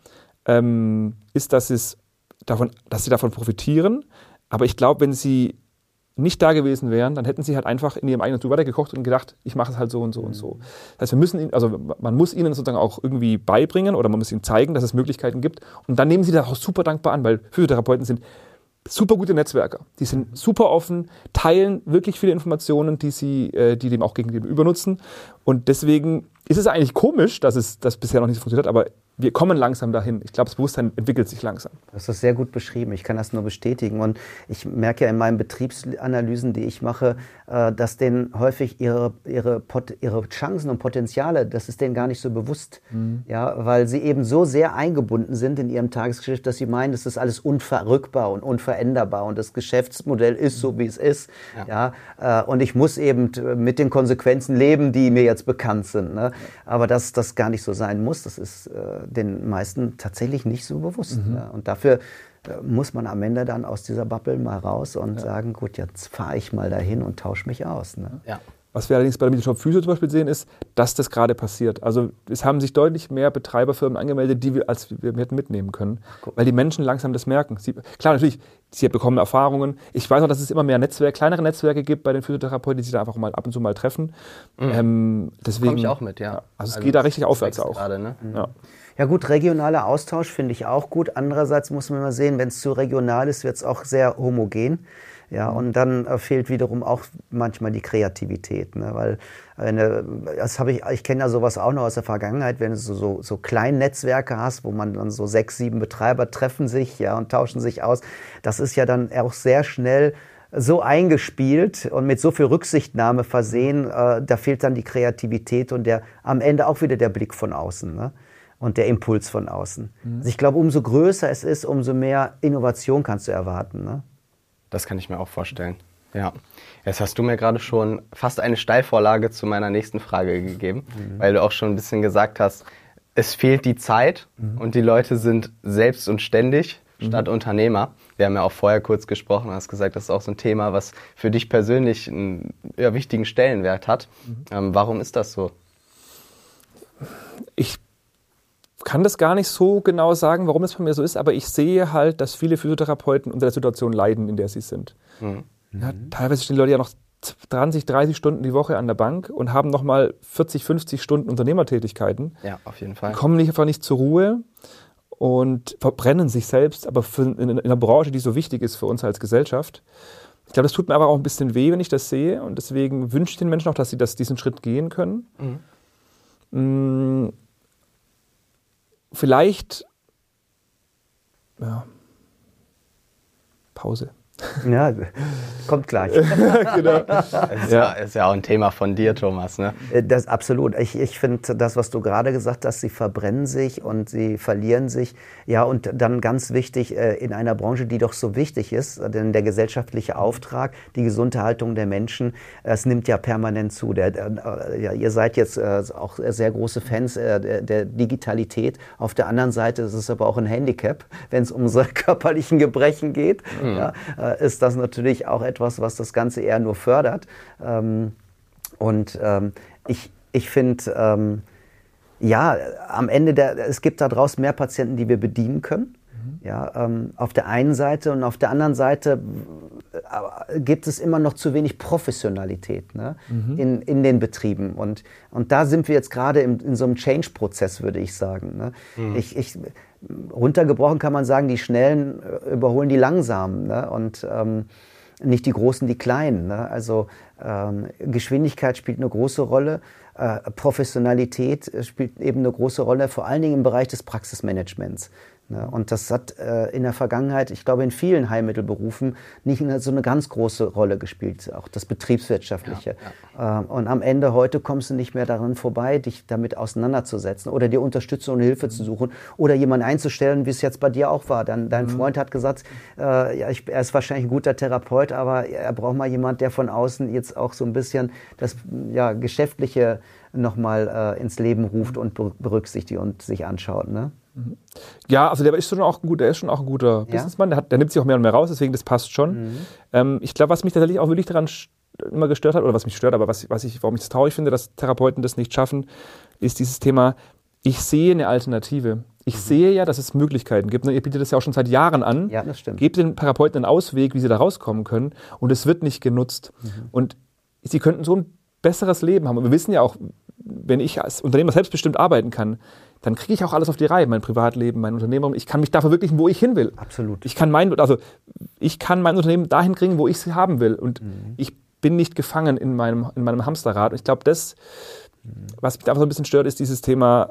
Speaker 3: ist, dass sie davon profitieren. Aber ich glaube, wenn sie nicht da gewesen wären, dann hätten sie halt einfach in ihrem eigenen Tool weitergekocht und gedacht, ich mache es halt so und so und so. Das heißt, man muss ihnen sozusagen auch irgendwie beibringen oder man muss ihnen zeigen, dass es Möglichkeiten gibt. Und dann nehmen sie das auch super dankbar an, weil Physiotherapeuten sind super gute Netzwerker. Die sind super offen, teilen wirklich viele Informationen, die dem auch gegenüber nutzen. Und deswegen ist es eigentlich komisch, dass das bisher noch nicht so funktioniert hat, aber wir kommen langsam dahin. Ich glaube, das Bewusstsein entwickelt sich langsam.
Speaker 2: Das ist sehr gut beschrieben. Ich kann das nur bestätigen. Und ich merke ja in meinen Betriebsanalysen, die ich mache, dass denen häufig ihre Chancen und Potenziale, das ist denen gar nicht so bewusst. Ja, weil sie eben so sehr eingebunden sind in ihrem Tagesgeschäft, dass sie meinen, das ist alles unverrückbar und unveränderbar. Und das Geschäftsmodell ist so, wie es ist. Ja. Und ich muss eben mit den Konsequenzen leben, die mir jetzt bekannt sind. Ne? Aber dass das gar nicht so sein muss, das ist den meisten tatsächlich nicht so bewusst. Ja. Und dafür muss man am Ende dann aus dieser Bubble mal raus und sagen, gut, jetzt fahre ich mal dahin und tausche mich aus. Ne?
Speaker 1: Ja.
Speaker 3: Was wir allerdings bei der Mediashop Physio zum Beispiel sehen, ist, dass das gerade passiert. Also es haben sich deutlich mehr Betreiberfirmen angemeldet, als wir hätten mitnehmen können, weil die Menschen langsam das merken. Klar, natürlich, sie bekommen Erfahrungen. Ich weiß auch, dass es immer mehr kleinere Netzwerke gibt bei den Physiotherapeuten, die sich da einfach mal ab und zu mal treffen. Deswegen komme
Speaker 1: ich auch mit, ja.
Speaker 3: Also es geht da richtig aufwärts auch.
Speaker 1: Gerade, ne?
Speaker 2: Ja gut, regionaler Austausch finde ich auch gut. Andererseits muss man mal sehen, wenn es zu regional ist, wird es auch sehr homogen. Ja, und dann fehlt wiederum auch manchmal die Kreativität, ne? Weil ich kenne ja sowas auch noch aus der Vergangenheit, wenn du so kleine Netzwerke hast, wo man dann so 6, 7 Betreiber treffen sich, ja, und tauschen sich aus. Das ist ja dann auch sehr schnell so eingespielt und mit so viel Rücksichtnahme versehen, da fehlt dann die Kreativität und am Ende auch wieder der Blick von außen, ne? Und der Impuls von außen. Also ich glaube, umso größer es ist, umso mehr Innovation kannst du erwarten, ne?
Speaker 1: Das kann ich mir auch vorstellen. Ja. Jetzt hast du mir gerade schon fast eine Steilvorlage zu meiner nächsten Frage gegeben, weil du auch schon ein bisschen gesagt hast, es fehlt die Zeit und die Leute sind selbst und ständig statt Unternehmer. Wir haben ja auch vorher kurz gesprochen, du hast gesagt, das ist auch so ein Thema, was für dich persönlich einen wichtigen Stellenwert hat. Warum ist das so? Ich kann das gar nicht so genau sagen, warum es bei mir so ist, aber ich sehe halt, dass viele Physiotherapeuten unter der Situation leiden, in der sie sind. Ja, teilweise stehen die Leute ja noch 20, 30 Stunden die Woche an der Bank und haben nochmal 40, 50 Stunden Unternehmertätigkeiten. Ja, auf jeden Fall. Die kommen einfach nicht zur Ruhe und verbrennen sich selbst, aber in einer Branche, die so wichtig ist für uns als Gesellschaft. Ich glaube, das tut mir aber auch ein bisschen weh, wenn ich das sehe, und deswegen wünsche ich den Menschen auch, dass sie diesen Schritt gehen können.
Speaker 3: vielleicht Pause.
Speaker 2: Ja, kommt gleich.
Speaker 3: Genau.
Speaker 1: Ist ja auch ein Thema von dir, Thomas, ne?
Speaker 2: Das absolut. Ich finde das, was du gerade gesagt hast, sie verbrennen sich und sie verlieren sich. Ja, und dann ganz wichtig, in einer Branche, die doch so wichtig ist, denn der gesellschaftliche Auftrag, die gesunde Haltung der Menschen, es nimmt ja permanent zu. Ihr seid jetzt auch sehr große Fans der Digitalität. Auf der anderen Seite ist es aber auch ein Handicap, wenn es um unsere körperlichen Gebrechen geht. Mhm. Ja, ist das natürlich auch etwas, was das Ganze eher nur fördert. Ich finde, am Ende, es gibt da draußen mehr Patienten, die wir bedienen können. Ja, auf der einen Seite und auf der anderen Seite gibt es immer noch zu wenig Professionalität, ne? In den Betrieben. Und da sind wir jetzt gerade in so einem Change-Prozess, würde ich sagen. Ne? Runtergebrochen kann man sagen, die Schnellen überholen die Langsamen, ne? Und nicht die Großen, die Kleinen. Ne? Also Geschwindigkeit spielt eine große Rolle. Professionalität spielt eben eine große Rolle, vor allen Dingen im Bereich des Praxismanagements. Und das hat in der Vergangenheit, ich glaube in vielen Heilmittelberufen, nicht so eine ganz große Rolle gespielt, auch das Betriebswirtschaftliche. Ja. Und am Ende heute kommst du nicht mehr daran vorbei, dich damit auseinanderzusetzen oder dir Unterstützung und Hilfe zu suchen oder jemanden einzustellen, wie es jetzt bei dir auch war. Dein Freund hat gesagt, er ist wahrscheinlich ein guter Therapeut, aber er braucht mal jemand, der von außen jetzt auch so ein bisschen das Geschäftliche nochmal ins Leben ruft und berücksichtigt und sich anschaut, ne?
Speaker 3: Ja, also der ist schon auch ein guter Businessmann, der nimmt sich auch mehr und mehr raus, deswegen das passt schon. Ich glaube, was mich tatsächlich auch wirklich daran immer gestört hat, oder was mich stört, aber warum ich das traurig finde, dass Therapeuten das nicht schaffen, ist dieses Thema, ich sehe eine Alternative. Ich sehe ja, dass es Möglichkeiten gibt. Ihr bietet das ja auch schon seit Jahren an.
Speaker 2: Ja, das stimmt.
Speaker 3: Gebt den Therapeuten einen Ausweg, wie sie da rauskommen können, und es wird nicht genutzt. Und sie könnten so ein besseres Leben haben. Und wir wissen ja auch, wenn ich als Unternehmer selbstbestimmt arbeiten kann, dann kriege ich auch alles auf die Reihe, mein Privatleben, mein Unternehmen. Ich kann mich da verwirklichen, wo ich hin will.
Speaker 2: Absolut.
Speaker 3: Ich kann mein Unternehmen dahin kriegen, wo ich es haben will. Und ich bin nicht gefangen in meinem Hamsterrad. Und ich glaube, was mich einfach so ein bisschen stört, ist dieses Thema,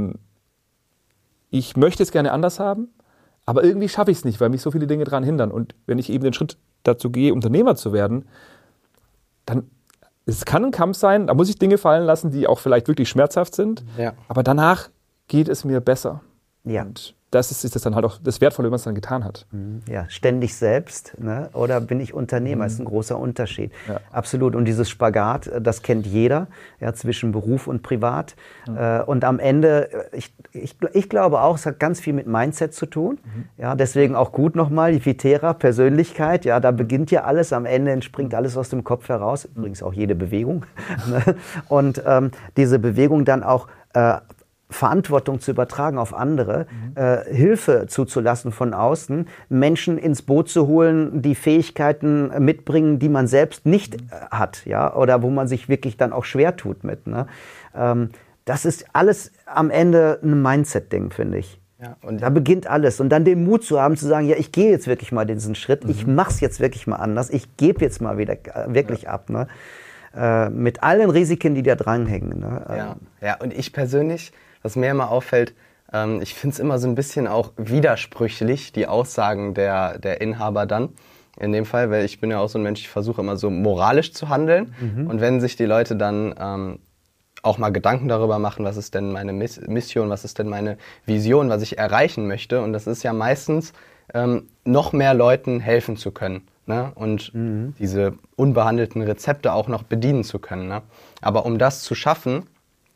Speaker 3: ich möchte es gerne anders haben, aber irgendwie schaffe ich es nicht, weil mich so viele Dinge daran hindern. Und wenn ich eben den Schritt dazu gehe, Unternehmer zu werden, dann es kann ein Kampf sein, da muss ich Dinge fallen lassen, die auch vielleicht wirklich schmerzhaft sind, aber danach geht es mir besser.
Speaker 2: Ja.
Speaker 3: Und das ist das dann halt auch das Wertvolle, wenn man es dann getan hat.
Speaker 2: Ja, ständig selbst, ne? Oder bin ich Unternehmer? Ist ein großer Unterschied. Ja. Absolut. Und dieses Spagat, das kennt jeder, ja, zwischen Beruf und Privat. Und am Ende, ich glaube auch, es hat ganz viel mit Mindset zu tun. Ja, deswegen auch gut nochmal, die Vitera, Persönlichkeit. Ja, da beginnt ja alles. Am Ende entspringt alles aus dem Kopf heraus. Übrigens auch jede Bewegung. Und diese Bewegung dann auch Verantwortung zu übertragen auf andere, Hilfe zuzulassen von außen, Menschen ins Boot zu holen, die Fähigkeiten mitbringen, die man selbst nicht hat, ja, oder wo man sich wirklich dann auch schwer tut mit. Ne? Das ist alles am Ende ein Mindset-Ding, finde ich. Ja, und da beginnt alles. Und dann den Mut zu haben, zu sagen, ja, ich gehe jetzt wirklich mal diesen Schritt, ich mach's jetzt wirklich mal anders, ich gebe jetzt mal wieder wirklich ab. Ne? Mit allen Risiken, die da dranhängen. Ne?
Speaker 1: Ja, und ich persönlich, was mir immer auffällt, ich finde es immer so ein bisschen auch widersprüchlich, die Aussagen der Inhaber dann. In dem Fall, weil ich bin ja auch so ein Mensch, ich versuche immer so moralisch zu handeln. Und wenn sich die Leute dann auch mal Gedanken darüber machen, was ist denn meine Mission, was ist denn meine Vision, was ich erreichen möchte. Und das ist ja meistens, noch mehr Leuten helfen zu können. Ne? Und diese unbehandelten Rezepte auch noch bedienen zu können. Ne? Aber um das zu schaffen,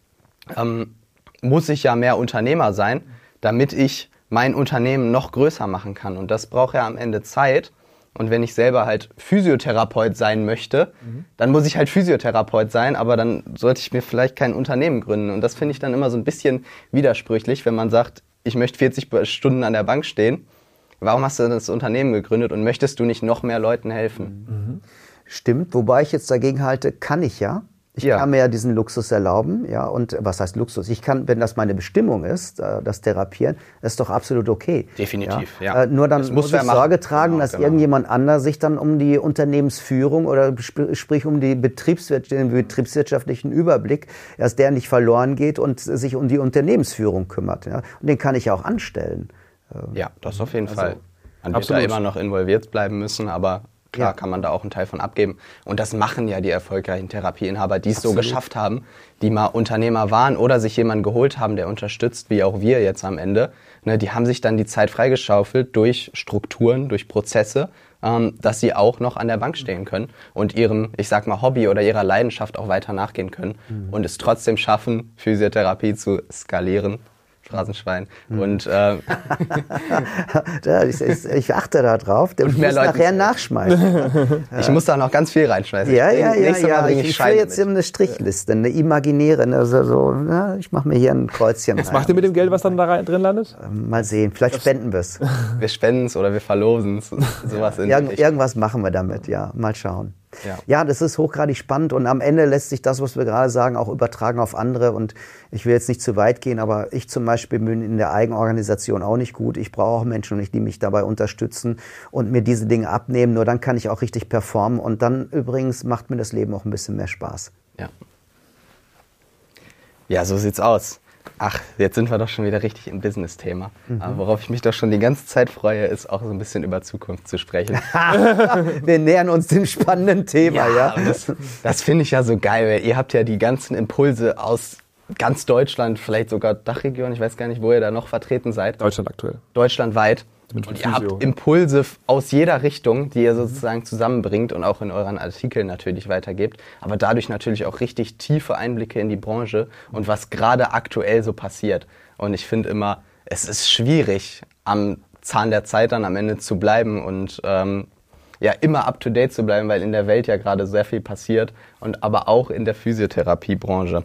Speaker 1: muss ich ja mehr Unternehmer sein, damit ich mein Unternehmen noch größer machen kann. Und das braucht ja am Ende Zeit. Und wenn ich selber halt Physiotherapeut sein möchte, dann muss ich halt Physiotherapeut sein, aber dann sollte ich mir vielleicht kein Unternehmen gründen. Und das finde ich dann immer so ein bisschen widersprüchlich, wenn man sagt, ich möchte 40 Stunden an der Bank stehen. Warum hast du das Unternehmen gegründet und möchtest du nicht noch mehr Leuten helfen?
Speaker 2: Stimmt, wobei ich jetzt dagegen halte, kann ich ja. Ich kann mir ja diesen Luxus erlauben, ja, und was heißt Luxus? Ich kann, wenn das meine Bestimmung ist, das Therapieren, ist doch absolut okay.
Speaker 1: Definitiv,
Speaker 2: ja. Nur dann muss ich Sorge tragen, dass irgendjemand anders sich dann um die Unternehmensführung oder sprich um den betriebswirtschaftlichen Überblick, dass der nicht verloren geht und sich um die Unternehmensführung kümmert. Ja. Und den kann ich ja auch anstellen.
Speaker 1: Ja, das auf jeden Fall. Man wird da immer noch involviert bleiben müssen, aber klar kann man da auch einen Teil von abgeben. Und das machen ja die erfolgreichen Therapieinhaber, die es so geschafft haben, die mal Unternehmer waren oder sich jemanden geholt haben, der unterstützt, wie auch wir jetzt am Ende. Ne, die haben sich dann die Zeit freigeschaufelt durch Strukturen, durch Prozesse, dass sie auch noch an der Bank stehen können und ihrem, ich sag mal, Hobby oder ihrer Leidenschaft auch weiter nachgehen können und es trotzdem schaffen, Physiotherapie zu skalieren. Phrasenschwein. Und
Speaker 2: ich achte da drauf, der muss nachher nachschmeißen.
Speaker 1: Ich muss da noch ganz viel reinschmeißen.
Speaker 2: Ja. Ich führe jetzt eine Strichliste, eine imaginäre. Also so, na, ich mache mir hier ein Kreuzchen rein.
Speaker 3: Was macht ihr mit dem Geld, was dann da drin landet?
Speaker 2: Mal sehen, vielleicht spenden wir es.
Speaker 1: Wir spenden es oder wir verlosen es. Sowas
Speaker 2: irgendwas machen wir damit, ja. Mal schauen. Ja, das ist hochgradig spannend und am Ende lässt sich das, was wir gerade sagen, auch übertragen auf andere und ich will jetzt nicht zu weit gehen, aber ich zum Beispiel bin in der Eigenorganisation auch nicht gut. Ich brauche auch Menschen, die mich dabei unterstützen und mir diese Dinge abnehmen, nur dann kann ich auch richtig performen und dann übrigens macht mir das Leben auch ein bisschen mehr Spaß.
Speaker 1: Ja, so sieht's aus. Ach, jetzt sind wir doch schon wieder richtig im Business-Thema. Aber worauf ich mich doch schon die ganze Zeit freue, ist auch so ein bisschen über Zukunft zu sprechen.
Speaker 2: Wir nähern uns dem spannenden Thema, ja.
Speaker 1: Das finde ich ja so geil, weil ihr habt ja die ganzen Impulse aus ganz Deutschland, vielleicht sogar Dachregion, ich weiß gar nicht, wo ihr da noch vertreten seid.
Speaker 3: Deutschland aktuell.
Speaker 1: Deutschlandweit. Und ihr habt Impulse aus jeder Richtung, die ihr sozusagen zusammenbringt und auch in euren Artikeln natürlich weitergebt, aber dadurch natürlich auch richtig tiefe Einblicke in die Branche und was gerade aktuell so passiert. Und ich finde immer, es ist schwierig, am Zahn der Zeit dann am Ende zu bleiben und immer up-to-date zu bleiben, weil in der Welt ja gerade sehr viel passiert und aber auch in der Physiotherapiebranche.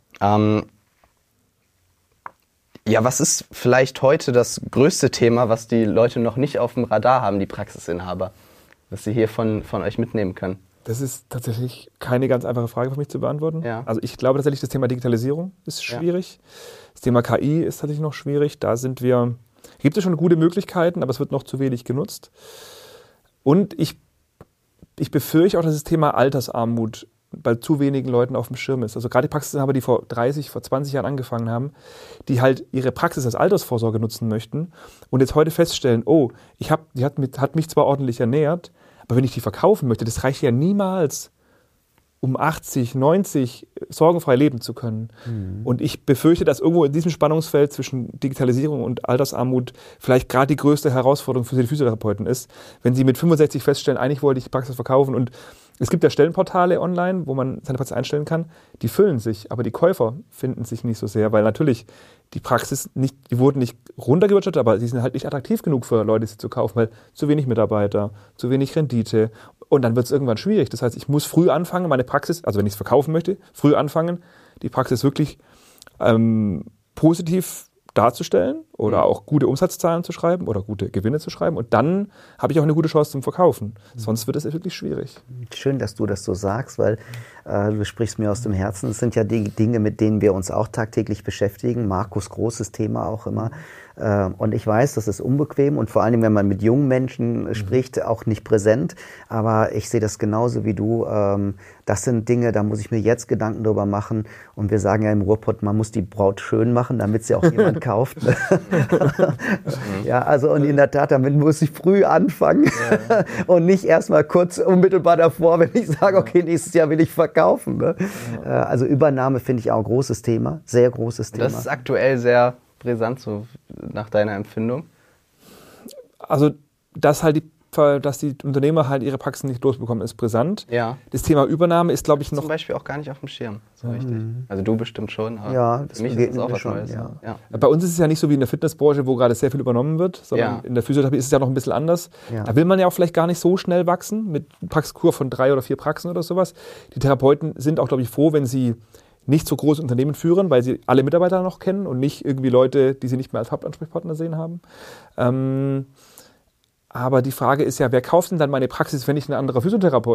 Speaker 1: Was ist vielleicht heute das größte Thema, was die Leute noch nicht auf dem Radar haben, die Praxisinhaber, was sie hier von euch mitnehmen können?
Speaker 3: Das ist tatsächlich keine ganz einfache Frage für mich zu beantworten.
Speaker 1: Ja.
Speaker 3: Also ich glaube tatsächlich, das Thema Digitalisierung ist schwierig. Das Thema KI ist tatsächlich noch schwierig. Da gibt es schon gute Möglichkeiten, aber es wird noch zu wenig genutzt. Und ich befürchte auch, dass das Thema Altersarmut bei zu wenigen Leuten auf dem Schirm ist. Also gerade die Praxisinhaber, die vor 20 Jahren angefangen haben, die halt ihre Praxis als Altersvorsorge nutzen möchten und jetzt heute feststellen, die hat mich zwar ordentlich ernährt, aber wenn ich die verkaufen möchte, das reicht ja niemals, um 80, 90 sorgenfrei leben zu können. Und ich befürchte, dass irgendwo in diesem Spannungsfeld zwischen Digitalisierung und Altersarmut vielleicht gerade die größte Herausforderung für die Physiotherapeuten ist, wenn sie mit 65 feststellen, eigentlich wollte ich die Praxis verkaufen und es gibt ja Stellenportale online, wo man seine Praxis einstellen kann, die füllen sich, aber die Käufer finden sich nicht so sehr, weil natürlich die Praxis die wurden nicht runtergewirtschaftet, aber sie sind halt nicht attraktiv genug für Leute, sie zu kaufen, weil zu wenig Mitarbeiter, zu wenig Rendite und dann wird es irgendwann schwierig. Das heißt, ich muss früh anfangen, meine Praxis, also wenn ich es verkaufen möchte, früh anfangen, die Praxis wirklich positiv darzustellen oder auch gute Umsatzzahlen zu schreiben oder gute Gewinne zu schreiben und dann habe ich auch eine gute Chance zum Verkaufen. Sonst wird es wirklich schwierig.
Speaker 2: Schön, dass du das so sagst, weil du sprichst mir aus dem Herzen. Es sind ja die Dinge, mit denen wir uns auch tagtäglich beschäftigen. Markus, großes Thema auch immer. Und ich weiß, das ist unbequem und vor allem, wenn man mit jungen Menschen spricht, auch nicht präsent. Aber ich sehe das genauso wie du. Das sind Dinge, da muss ich mir jetzt Gedanken drüber machen. Und wir sagen ja im Ruhrpott, man muss die Braut schön machen, damit sie auch jemand kauft. Ja, also und in der Tat, damit muss ich früh anfangen und nicht erstmal kurz unmittelbar davor, wenn ich sage, okay, nächstes Jahr will ich verkaufen. Ne? Also Übernahme finde ich auch ein großes Thema, sehr großes Thema.
Speaker 1: Das ist aktuell sehr brisant, so nach deiner Empfindung?
Speaker 3: Also, dass die Unternehmer halt ihre Praxen nicht losbekommen, ist brisant.
Speaker 1: Ja.
Speaker 3: Das Thema Übernahme ist, glaube ich, noch...
Speaker 1: Zum Beispiel auch gar nicht auf dem Schirm, so richtig. Also du bestimmt schon, aber
Speaker 2: ja,
Speaker 1: für mich ist es auch was Neues.
Speaker 2: Ja.
Speaker 1: Ja.
Speaker 3: Bei uns ist es ja nicht so wie in der Fitnessbranche, wo gerade sehr viel übernommen wird, sondern in der Physiotherapie ist es ja noch ein bisschen anders. Ja. Da will man ja auch vielleicht gar nicht so schnell wachsen, mit Praxiskur von 3 oder 4 Praxen oder sowas. Die Therapeuten sind auch, glaube ich, froh, wenn sie nicht so große Unternehmen führen, weil sie alle Mitarbeiter noch kennen und nicht irgendwie Leute, die sie nicht mehr als Hauptansprechpartner sehen haben. Aber die Frage ist ja, wer kauft denn dann meine Praxis, wenn nicht ein anderer Physiotherapeut?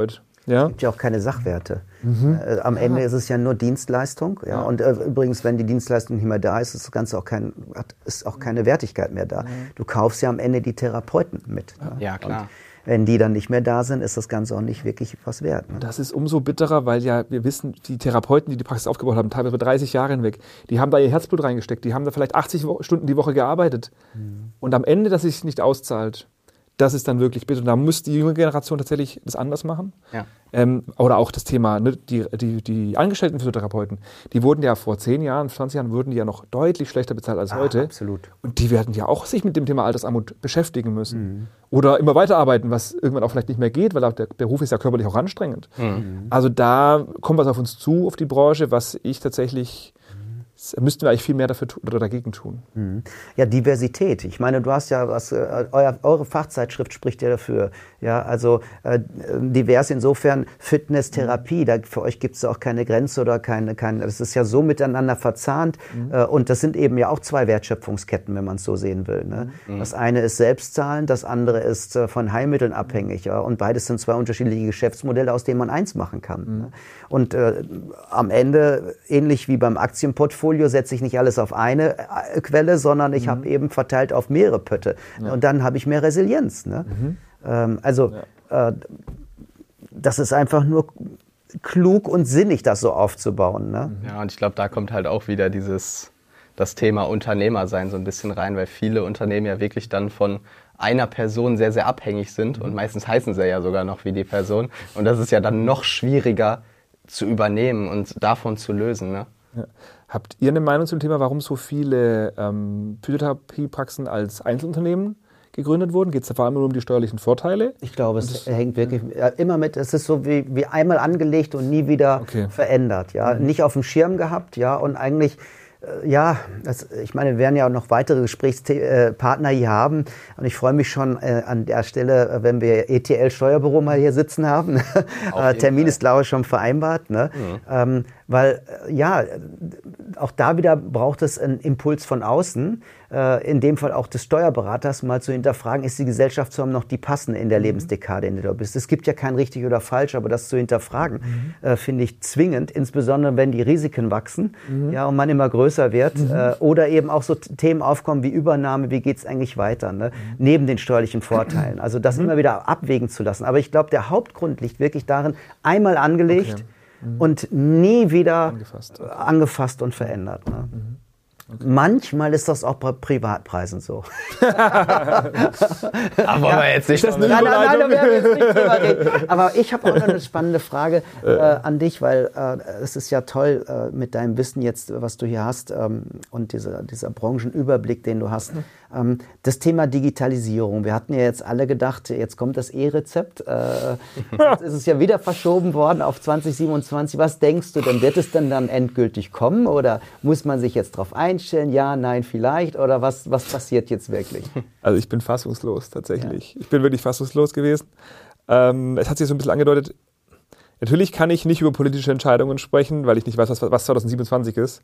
Speaker 3: Ja?
Speaker 2: Es gibt ja auch keine Sachwerte. Am Ende ist es ja nur Dienstleistung. Ja? Und übrigens, wenn die Dienstleistung nicht mehr da ist, ist das Ganze auch ist auch keine Wertigkeit mehr da. Du kaufst ja am Ende die Therapeuten mit.
Speaker 1: Ja, klar.
Speaker 2: Und wenn die dann nicht mehr da sind, ist das Ganze auch nicht wirklich was wert. Ne?
Speaker 3: Das ist umso bitterer, weil ja wir wissen, die Therapeuten, die die Praxis aufgebaut haben, teilweise 30 Jahre hinweg, die haben da ihr Herzblut reingesteckt, die haben da vielleicht 80 Stunden die Woche gearbeitet. Und am Ende, dass es sich nicht auszahlt, das ist dann wirklich bitter. Und da muss die junge Generation tatsächlich das anders machen.
Speaker 1: Ja.
Speaker 3: Oder auch das Thema, ne, die angestellten Physiotherapeuten, die wurden ja vor 10 Jahren, 20 Jahren, wurden die ja noch deutlich schlechter bezahlt als heute.
Speaker 2: Absolut.
Speaker 3: Und die werden ja auch sich mit dem Thema Altersarmut beschäftigen müssen. Oder immer weiterarbeiten, was irgendwann auch vielleicht nicht mehr geht, weil auch der Beruf ist ja körperlich auch anstrengend. Also da kommt was auf uns zu, auf die Branche, was ich tatsächlich... müssten wir eigentlich viel mehr dafür oder dagegen tun.
Speaker 2: Ja, Diversität. Ich meine, du hast ja eure Fachzeitschrift spricht ja dafür. Ja, also divers insofern Fitness, Therapie. Für euch gibt es auch keine Grenze oder keine. Das ist ja so miteinander verzahnt. Und das sind eben ja auch 2 Wertschöpfungsketten, wenn man es so sehen will. Ne? Das eine ist Selbstzahlen, das andere ist von Heilmitteln abhängig. Ja? Und beides sind 2 unterschiedliche Geschäftsmodelle, aus denen man eins machen kann. Ne? Und am Ende, ähnlich wie beim Aktienportfolio, setze ich nicht alles auf eine Quelle, sondern ich habe eben verteilt auf mehrere Pötte. Ja. Und dann habe ich mehr Resilienz. Ne? Das ist einfach nur klug und sinnig, das so aufzubauen. Ne?
Speaker 1: Ja, und ich glaube, da kommt halt auch wieder das Thema Unternehmer sein so ein bisschen rein, weil viele Unternehmen ja wirklich dann von einer Person sehr, sehr abhängig sind und meistens heißen sie ja sogar noch wie die Person. Und das ist ja dann noch schwieriger zu übernehmen und davon zu lösen. Ne?
Speaker 3: Ja. Habt ihr eine Meinung zum Thema, warum so viele Physiotherapiepraxen als Einzelunternehmen gegründet wurden? Geht es da vor allem nur um die steuerlichen Vorteile?
Speaker 2: Ich glaube, es hängt wirklich immer mit, es ist so wie einmal angelegt und nie wieder verändert. Ja? Nicht auf dem Schirm gehabt, ja, und eigentlich... ich meine, wir werden ja auch noch weitere Gesprächspartner hier haben und ich freue mich schon an der Stelle, wenn wir ETL Steuerbüro mal hier sitzen haben. Termin ist, glaube ich, schon vereinbart. Ne? Weil, auch da wieder braucht es einen Impuls von außen, in dem Fall auch des Steuerberaters, mal zu hinterfragen, ist die Gesellschaftsform noch die passende in der Lebensdekade, in der du bist. Es gibt ja kein richtig oder falsch, aber das zu hinterfragen, finde ich zwingend, insbesondere wenn die Risiken wachsen und man immer größer wird oder eben auch so Themen aufkommen wie Übernahme, wie geht es eigentlich weiter, ne? Neben den steuerlichen Vorteilen. Also das immer wieder abwägen zu lassen. Aber ich glaube, der Hauptgrund liegt wirklich darin, einmal angelegt und nie wieder angefasst und verändert. Ne? Manchmal ist das auch bei Privatpreisen so.
Speaker 1: Aber wir jetzt nicht
Speaker 2: nein, da werden wir jetzt nicht drüber reden. Aber ich habe auch noch eine spannende Frage an dich, weil es ist ja toll mit deinem Wissen jetzt, was du hier hast und dieser Branchenüberblick, den du hast. Das Thema Digitalisierung. Wir hatten ja jetzt alle gedacht, jetzt kommt das E-Rezept. Jetzt ist es ja wieder verschoben worden auf 2027. Was denkst du denn? Wird es denn dann endgültig kommen oder muss man sich jetzt darauf einstellen? Ja, nein, vielleicht? Oder was passiert jetzt wirklich?
Speaker 3: Also ich bin fassungslos tatsächlich. Ja. Ich bin wirklich fassungslos gewesen. Es hat sich so ein bisschen angedeutet, natürlich kann ich nicht über politische Entscheidungen sprechen, weil ich nicht weiß, was 2027 ist.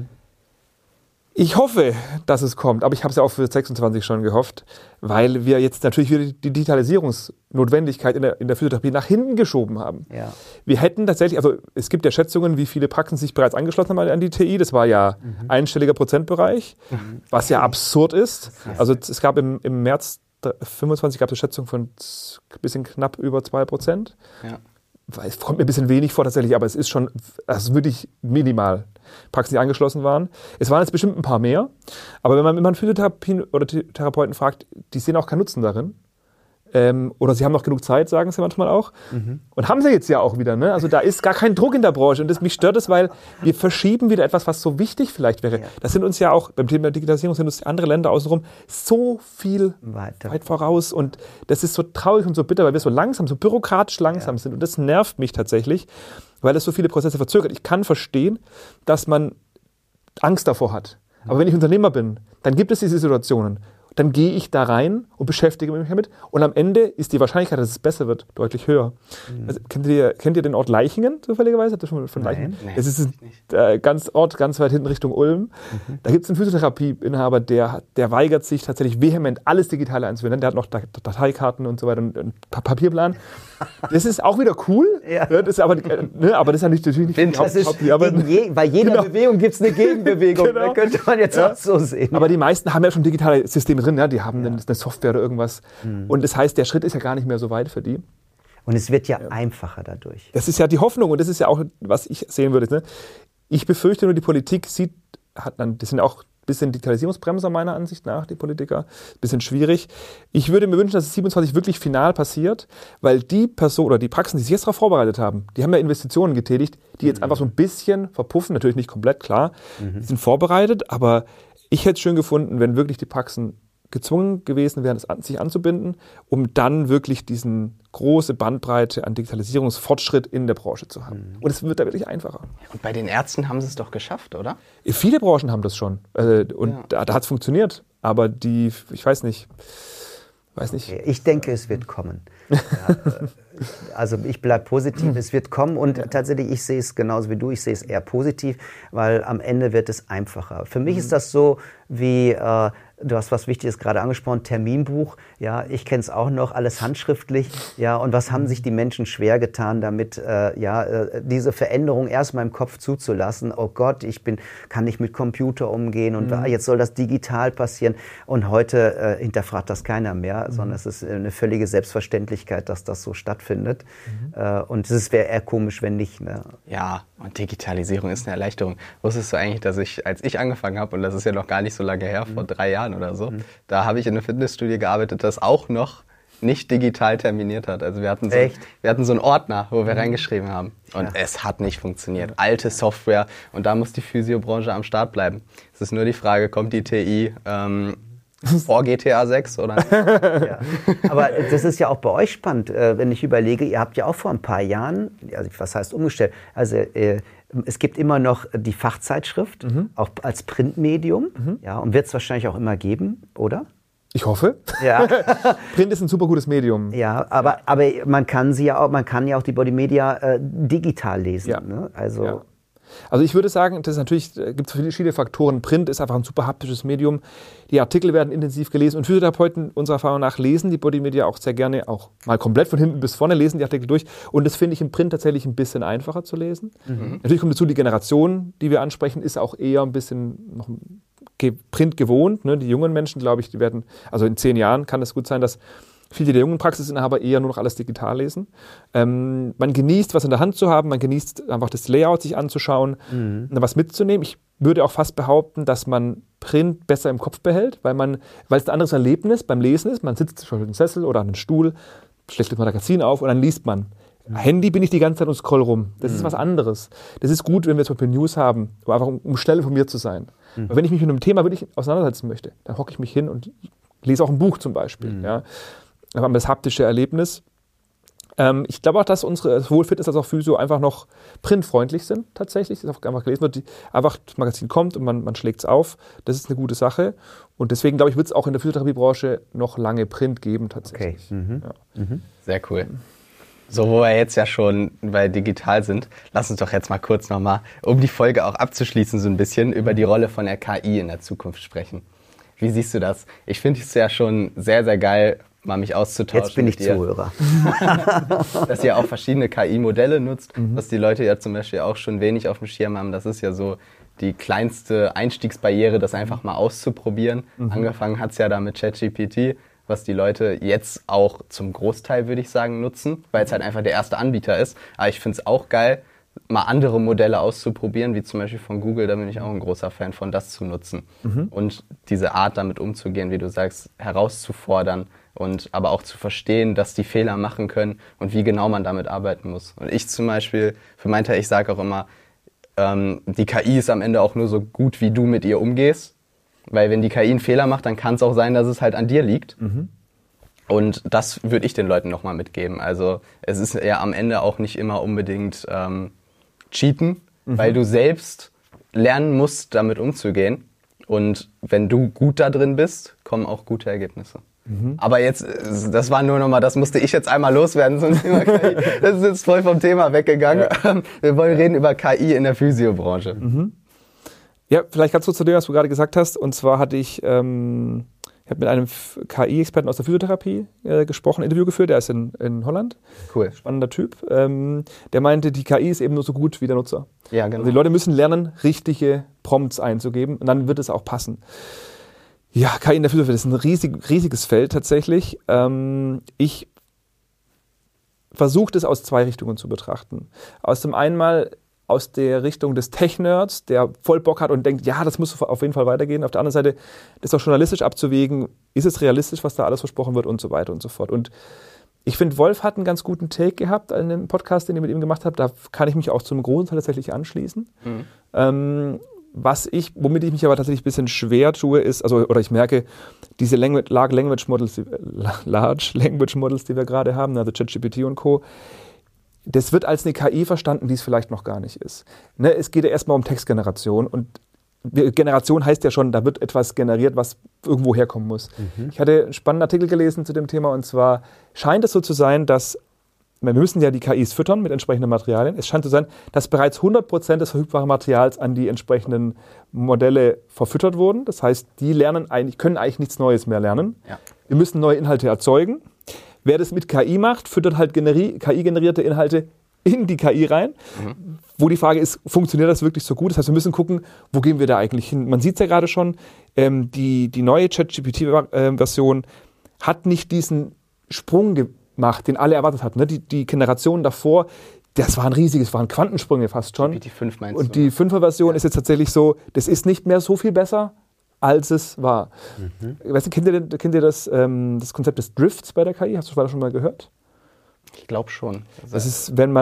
Speaker 3: Ich hoffe, dass es kommt, aber ich habe es ja auch für 26 schon gehofft, weil wir jetzt natürlich wieder die Digitalisierungsnotwendigkeit in der Physiotherapie nach hinten geschoben haben. Ja. Wir hätten tatsächlich, also es gibt ja Schätzungen, wie viele Praxen sich bereits angeschlossen haben an die TI, das war ja einstelliger Prozentbereich, was ja absurd ist. Also es gab im März 25 gab es eine Schätzung von ein bisschen knapp über 2%. Ja. Es kommt mir ein bisschen wenig vor tatsächlich, aber es ist schon, das ist wirklich minimal. Praxen, die angeschlossen waren. Es waren jetzt bestimmt ein paar mehr, aber wenn man Physiotherapien oder Therapeuten fragt, die sehen auch keinen Nutzen darin. Oder sie haben noch genug Zeit, sagen sie manchmal auch. Und haben sie jetzt ja auch wieder. Ne? Also da ist gar kein Druck in der Branche. Und mich stört es, weil wir verschieben wieder etwas, was so wichtig vielleicht wäre. Ja. Das sind uns ja auch, beim Thema Digitalisierung sind uns andere Länder außenrum so viel weit voraus. Und das ist so traurig und so bitter, weil wir so langsam, so bürokratisch langsam sind. Und das nervt mich tatsächlich, weil es so viele Prozesse verzögert. Ich kann verstehen, dass man Angst davor hat. Aber wenn ich Unternehmer bin, dann gibt es diese Situationen. dann gehe ich da rein und beschäftige mich damit. Und am Ende ist die Wahrscheinlichkeit, dass es besser wird, deutlich höher. Also, kennt ihr den Ort Leichingen zufälligerweise? Habt ihr schon mal von Leichingen?
Speaker 1: Nee,
Speaker 3: Es ist ein Ort ganz weit hinten Richtung Ulm. Da gibt es einen Physiotherapieinhaber, der weigert sich tatsächlich vehement, alles Digitale einzuwenden. Der hat noch Dateikarten und so weiter und einen Papierplan. Das ist auch wieder cool.
Speaker 2: Ja.
Speaker 3: Das ist aber das ist natürlich nicht die
Speaker 2: Bei jeder Bewegung gibt es eine Gegenbewegung.
Speaker 3: Genau.
Speaker 2: Da könnte man jetzt auch so sehen.
Speaker 3: Aber die meisten haben ja schon digitale Systeme drin, ja? Die haben eine Software oder irgendwas. Und das heißt, der Schritt ist ja gar nicht mehr so weit für die.
Speaker 2: Und es wird ja einfacher dadurch.
Speaker 3: Das ist ja die Hoffnung und das ist ja auch, was ich sehen würde. Ne? Ich befürchte nur, die Politik das sind auch ein bisschen Digitalisierungsbremser meiner Ansicht nach, die Politiker. Ein bisschen schwierig. Ich würde mir wünschen, dass es 27 wirklich final passiert, weil die Person oder die Praxen, die sich jetzt darauf vorbereitet haben, die haben ja Investitionen getätigt, die jetzt einfach so ein bisschen verpuffen, natürlich nicht komplett, klar. Die sind vorbereitet, aber ich hätte es schön gefunden, wenn wirklich die Praxen gezwungen gewesen wären, sich anzubinden, um dann wirklich diesen große Bandbreite an Digitalisierungsfortschritt in der Branche zu haben. Und es wird da wirklich einfacher.
Speaker 1: Und bei den Ärzten haben sie es doch geschafft, oder?
Speaker 3: Viele Branchen haben das schon. Da hat es funktioniert. Aber ich weiß nicht.
Speaker 2: Okay, ich denke, es wird kommen. Ja, also ich bleibe positiv, es wird kommen und tatsächlich, ich sehe es genauso wie du, ich sehe es eher positiv, weil am Ende wird es einfacher. Für mich ist das so wie, du hast was Wichtiges gerade angesprochen, Terminbuch, ja, ich kenne es auch noch, alles handschriftlich, ja, und was haben sich die Menschen schwer getan damit, diese Veränderung erstmal im Kopf zuzulassen, oh Gott, kann nicht mit Computer umgehen und jetzt soll das digital passieren und heute hinterfragt das keiner mehr, sondern es ist eine völlige Selbstverständlichkeit, dass das so stattfindet und es wäre eher komisch, wenn nicht. Ne?
Speaker 1: Ja, und Digitalisierung ist eine Erleichterung. Wusstest du eigentlich, dass als ich angefangen habe, und das ist ja noch gar nicht so lange her, vor 3 Jahren oder so, da habe ich in einem Fitnessstudio gearbeitet, das auch noch nicht digital terminiert hat. Also wir hatten so einen Ordner, wo wir reingeschrieben haben. Und es hat nicht funktioniert. Alte Software und da muss die Physiobranche am Start bleiben. Es ist nur die Frage, kommt die TI vor GTA 6 oder nicht?
Speaker 2: Ja. Aber das ist ja auch bei euch spannend, wenn ich überlege, ihr habt ja auch vor ein paar Jahren, also was heißt umgestellt, also es gibt immer noch die Fachzeitschrift, auch als Printmedium, ja, und wird es wahrscheinlich auch immer geben, oder?
Speaker 3: Ich hoffe.
Speaker 2: Ja.
Speaker 3: Print ist ein super gutes Medium.
Speaker 2: Ja, aber man kann ja auch die Body Media digital lesen. Ja. Ne?
Speaker 3: Also ich würde sagen, das gibt es verschiedene Faktoren. Print ist einfach ein super haptisches Medium. Die Artikel werden intensiv gelesen und Physiotherapeuten unserer Erfahrung nach lesen die Body Media auch sehr gerne, auch mal komplett von hinten bis vorne lesen die Artikel durch. Und das finde ich im Print tatsächlich ein bisschen einfacher zu lesen. Natürlich kommt dazu, die Generation, die wir ansprechen, ist auch eher ein bisschen noch Print gewohnt. Ne? Die jungen Menschen, glaube ich, also in 10 Jahren kann es gut sein, dass viele der jungen Praxisinhaber eher nur noch alles digital lesen. Man genießt, was in der Hand zu haben, man genießt einfach das Layout sich anzuschauen, was mitzunehmen. Ich würde auch fast behaupten, dass man Print besser im Kopf behält, weil es ein anderes Erlebnis beim Lesen ist. Man sitzt zum Beispiel im Sessel oder an einem Stuhl, schlägt das Magazin auf und dann liest man. Handy bin ich die ganze Zeit und scroll rum. Das ist was anderes. Das ist gut, wenn wir zum Beispiel News haben, einfach um schnell informiert zu sein. Aber wenn ich mich mit einem Thema wirklich auseinandersetzen möchte, dann hocke ich mich hin und lese auch ein Buch zum Beispiel. Ja. Dann haben wir das haptische Erlebnis. Ich glaube auch, dass sowohl Fitness als auch Physio einfach noch printfreundlich sind, tatsächlich. Dass einfach gelesen wird, einfach das Magazin kommt und man schlägt es auf. Das ist eine gute Sache. Und deswegen, glaube ich, wird es auch in der Physiotherapiebranche noch lange Print geben, tatsächlich.
Speaker 2: Okay.
Speaker 3: Ja.
Speaker 1: Sehr cool. So, wo wir jetzt ja schon bei digital sind, lass uns doch jetzt mal kurz nochmal, um die Folge auch abzuschließen, so ein bisschen über die Rolle von der KI in der Zukunft sprechen. Wie siehst du das? Ich finde es ja schon sehr, sehr geil, mal mich auszutauschen.
Speaker 2: Jetzt bin ich Zuhörer.
Speaker 1: Dass ihr auch verschiedene KI-Modelle nutzt, was die Leute ja zum Beispiel auch schon wenig auf dem Schirm haben. Das ist ja so die kleinste Einstiegsbarriere, das einfach mal auszuprobieren. Angefangen hat es ja da mit ChatGPT, was die Leute jetzt auch zum Großteil, würde ich sagen, nutzen, weil es halt einfach der erste Anbieter ist. Aber ich finde es auch geil, mal andere Modelle auszuprobieren, wie zum Beispiel von Google, da bin ich auch ein großer Fan von, das zu nutzen. Und diese Art damit umzugehen, wie du sagst, herauszufordern und aber auch zu verstehen, dass die Fehler machen können und wie genau man damit arbeiten muss. Und ich zum Beispiel, für meinen Teil, ich sage auch immer, die KI ist am Ende auch nur so gut, wie du mit ihr umgehst. Weil wenn die KI einen Fehler macht, dann kann es auch sein, dass es halt an dir liegt. Und das würde ich den Leuten nochmal mitgeben. Also es ist ja am Ende auch nicht immer unbedingt cheaten, weil du selbst lernen musst, damit umzugehen. Und wenn du gut da drin bist, kommen auch gute Ergebnisse. Aber jetzt, das war nur nochmal, das musste ich jetzt einmal loswerden zum Thema KI. Das ist jetzt voll vom Thema weggegangen. Ja. Wir wollen reden über KI in der Physiobranche.
Speaker 3: Ja, vielleicht ganz kurz zu dem, was du gerade gesagt hast. Und zwar hatte ich mit einem KI-Experten aus der Physiotherapie gesprochen, ein Interview geführt, der ist in Holland.
Speaker 1: Cool.
Speaker 3: Spannender Typ. Der meinte, die KI ist eben nur so gut wie der Nutzer.
Speaker 1: Ja, genau.
Speaker 3: Also die Leute müssen lernen, richtige Prompts einzugeben und dann wird es auch passen. Ja, KI in der Physiotherapie ist ein riesiges Feld tatsächlich. Ich versuche das aus zwei Richtungen zu betrachten. Aus dem einen mal aus der Richtung des Tech-Nerds, der voll Bock hat und denkt, ja, das muss auf jeden Fall weitergehen. Auf der anderen Seite, das auch journalistisch abzuwägen, ist es realistisch, was da alles versprochen wird und so weiter und so fort. Und ich finde, Wolf hat einen ganz guten Take gehabt in dem Podcast, den ich mit ihm gemacht habe. Da kann ich mich auch zum großen Teil tatsächlich anschließen. Womit ich mich aber tatsächlich ein bisschen schwer tue, ist, ich merke, diese Large Language Models, die wir gerade haben, also ChatGPT und Co., das wird als eine KI verstanden, die es vielleicht noch gar nicht ist. Ne, es geht ja erstmal um Textgeneration und Generation heißt ja schon, da wird etwas generiert, was irgendwo herkommen muss. Ich hatte einen spannenden Artikel gelesen zu dem Thema und zwar scheint es so zu sein, dass wir müssen ja die KIs füttern mit entsprechenden Materialien. Es scheint zu sein, dass bereits 100% des verfügbaren Materials an die entsprechenden Modelle verfüttert wurden. Das heißt, die können eigentlich nichts Neues mehr lernen. Ja. Wir müssen neue Inhalte erzeugen. Wer das mit KI macht, füttert halt KI-generierte Inhalte in die KI rein, wo die Frage ist, funktioniert das wirklich so gut? Das heißt, wir müssen gucken, wo gehen wir da eigentlich hin? Man sieht es ja gerade schon, die neue ChatGPT-Version hat nicht diesen Sprung gemacht, den alle erwartet hatten. Ne? Die Generationen davor, das waren Quantensprünge fast schon.
Speaker 1: GPT-5 meinst du?
Speaker 3: Und die 5er-Version ist jetzt tatsächlich so, das ist nicht mehr so viel besser, als es war. Weißt du, kennt ihr das Konzept des Drifts bei der KI? Hast du das schon mal gehört?
Speaker 1: Ich glaube schon.
Speaker 3: Das ist, wenn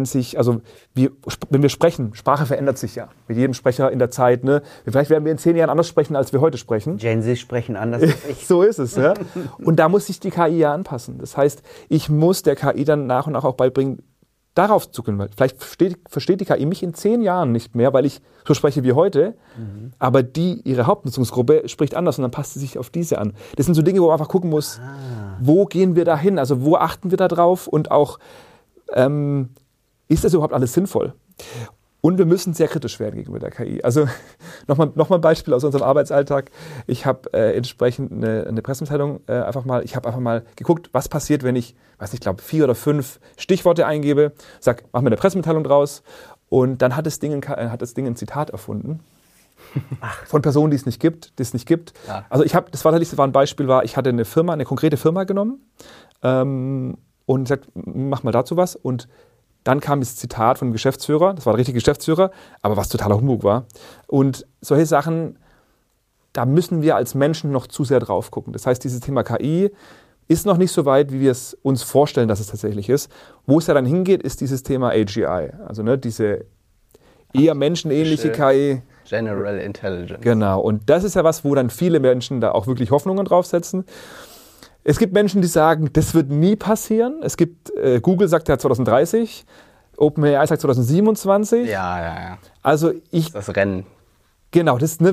Speaker 3: wir sprechen, Sprache verändert sich ja. Mit jedem Sprecher in der Zeit. Ne? Vielleicht werden wir in 10 Jahren anders sprechen, als wir heute sprechen.
Speaker 2: Gen Z sprechen anders als ich.
Speaker 3: So ist es. Ja? Und da muss sich die KI ja anpassen. Das heißt, ich muss der KI dann nach und nach auch beibringen, darauf zu können. Vielleicht versteht die KI mich in 10 Jahren nicht mehr, weil ich so spreche wie heute, aber ihre Hauptnutzungsgruppe spricht anders und dann passt sie sich auf diese an. Das sind so Dinge, wo man einfach gucken muss, wo gehen wir da hin? Also wo achten wir da drauf? Und auch, ist das überhaupt alles sinnvoll? Und wir müssen sehr kritisch werden gegenüber der KI. Also nochmal ein Beispiel aus unserem Arbeitsalltag. Ich habe entsprechend eine Pressemitteilung ich habe einfach mal geguckt, was passiert, wenn ich, 4 oder 5 Stichworte eingebe, sag, mach mir eine Pressemitteilung draus und dann hat das Ding ein Zitat erfunden. Von Personen, die es nicht gibt. Ja. Also das war ein Beispiel, ich hatte eine konkrete Firma genommen und gesagt, mach mal dazu was und dann kam das Zitat von dem Geschäftsführer, das war der richtige Geschäftsführer, aber was totaler Humbug war. Und solche Sachen, da müssen wir als Menschen noch zu sehr drauf gucken. Das heißt, dieses Thema KI ist noch nicht so weit, wie wir es uns vorstellen, dass es tatsächlich ist. Wo es ja dann hingeht, ist dieses Thema AGI, also diese eher menschenähnliche KI.
Speaker 1: General Intelligence.
Speaker 3: Genau, und das ist ja was, wo dann viele Menschen da auch wirklich Hoffnungen draufsetzen. Es gibt Menschen, die sagen, das wird nie passieren. Es gibt, Google sagt ja 2030, OpenAI sagt 2027.
Speaker 1: Ja.
Speaker 3: Also
Speaker 1: das Rennen.
Speaker 3: Genau, das ist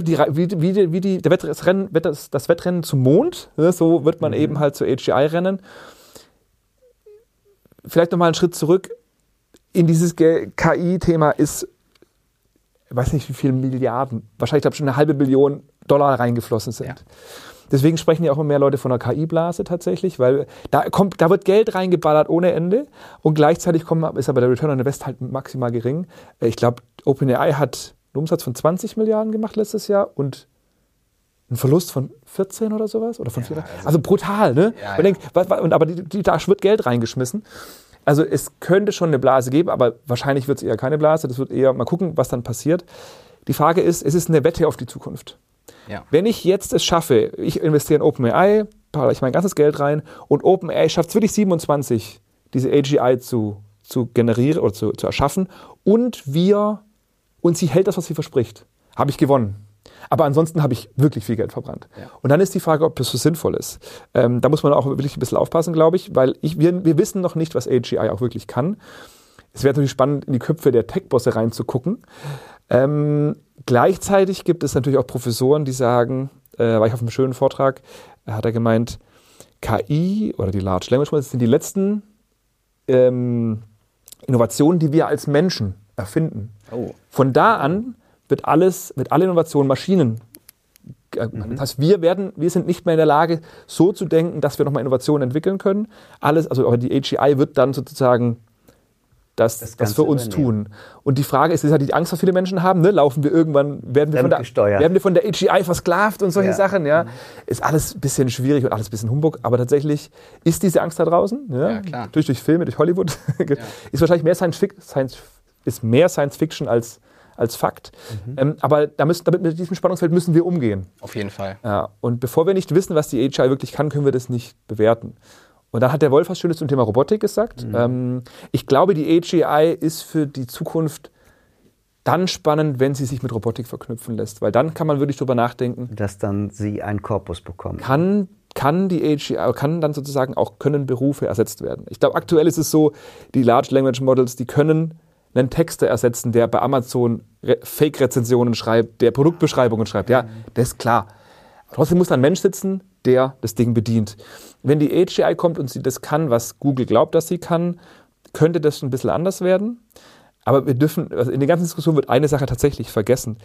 Speaker 3: das Wettrennen zum Mond. Ne, so wird man eben halt zu AGI rennen. Vielleicht nochmal einen Schritt zurück. In dieses KI-Thema ist, ich weiß nicht wie viele Milliarden, wahrscheinlich schon $500 Millionen reingeflossen sind. Ja. Deswegen sprechen ja auch immer mehr Leute von einer KI-Blase tatsächlich, weil da wird Geld reingeballert ohne Ende und gleichzeitig ist aber der Return on Invest halt maximal gering. Ich glaube, OpenAI hat einen Umsatz von 20 Milliarden gemacht letztes Jahr und einen Verlust von 14 oder sowas oder von 4. Also brutal, ne? Ja, man denkt, aber da wird Geld reingeschmissen. Also es könnte schon eine Blase geben, aber wahrscheinlich wird es eher keine Blase. Das wird eher mal gucken, was dann passiert. Die Frage ist, es ist eine Wette auf die Zukunft. Ja. Wenn ich jetzt es schaffe, ich investiere in OpenAI, paare ich mein ganzes Geld rein und OpenAI schafft es wirklich 27, diese AGI zu generieren oder zu erschaffen und sie hält das, was sie verspricht, habe ich gewonnen. Aber ansonsten habe ich wirklich viel Geld verbrannt. Ja. Und dann ist die Frage, ob das so sinnvoll ist. Da muss man auch wirklich ein bisschen aufpassen, glaube ich, weil wir wissen noch nicht, was AGI auch wirklich kann. Es wäre natürlich spannend, in die Köpfe der Tech-Bosse reinzugucken. Gleichzeitig gibt es natürlich auch Professoren, die sagen, war ich auf einem schönen Vortrag, hat er gemeint, KI oder die Large Language Models sind die letzten Innovationen, die wir als Menschen erfinden.
Speaker 1: Oh.
Speaker 3: Von da an wird alle Innovationen Maschinen. Das heißt, wir sind nicht mehr in der Lage, so zu denken, dass wir nochmal Innovationen entwickeln können. Alles, also aber die AGI wird dann sozusagen das für uns tun. Und die Frage ist, das ist halt die Angst, was viele Menschen haben, ne? Werden wir von der AGI versklavt und solche Sachen, ja? Ist alles ein bisschen schwierig und alles ein bisschen Humbug, aber tatsächlich ist diese Angst da draußen, ja klar. Durch Filme, durch Hollywood, ist wahrscheinlich mehr Science Fiction als Fakt. Aber mit diesem Spannungsfeld müssen wir umgehen.
Speaker 1: Auf jeden Fall.
Speaker 3: Ja, und bevor wir nicht wissen, was die AGI wirklich kann, können wir das nicht bewerten. Und dann hat der Wolf was Schönes zum Thema Robotik gesagt. Ich glaube, die AGI ist für die Zukunft dann spannend, wenn sie sich mit Robotik verknüpfen lässt. Weil dann kann man wirklich drüber nachdenken.
Speaker 2: Dass dann sie einen Korpus bekommen.
Speaker 3: Kann die AGI, können Berufe ersetzt werden. Ich glaube, aktuell ist es so, die Large Language Models, die können einen Texter ersetzen, der bei Amazon Fake-Rezensionen schreibt, der Produktbeschreibungen schreibt. Ja, das ist klar. Trotzdem muss da ein Mensch sitzen, der das Ding bedient. Wenn die AGI kommt und sie das kann, was Google glaubt, dass sie kann, könnte das ein bisschen anders werden. Aber in der ganzen Diskussion wird eine Sache tatsächlich vergessen.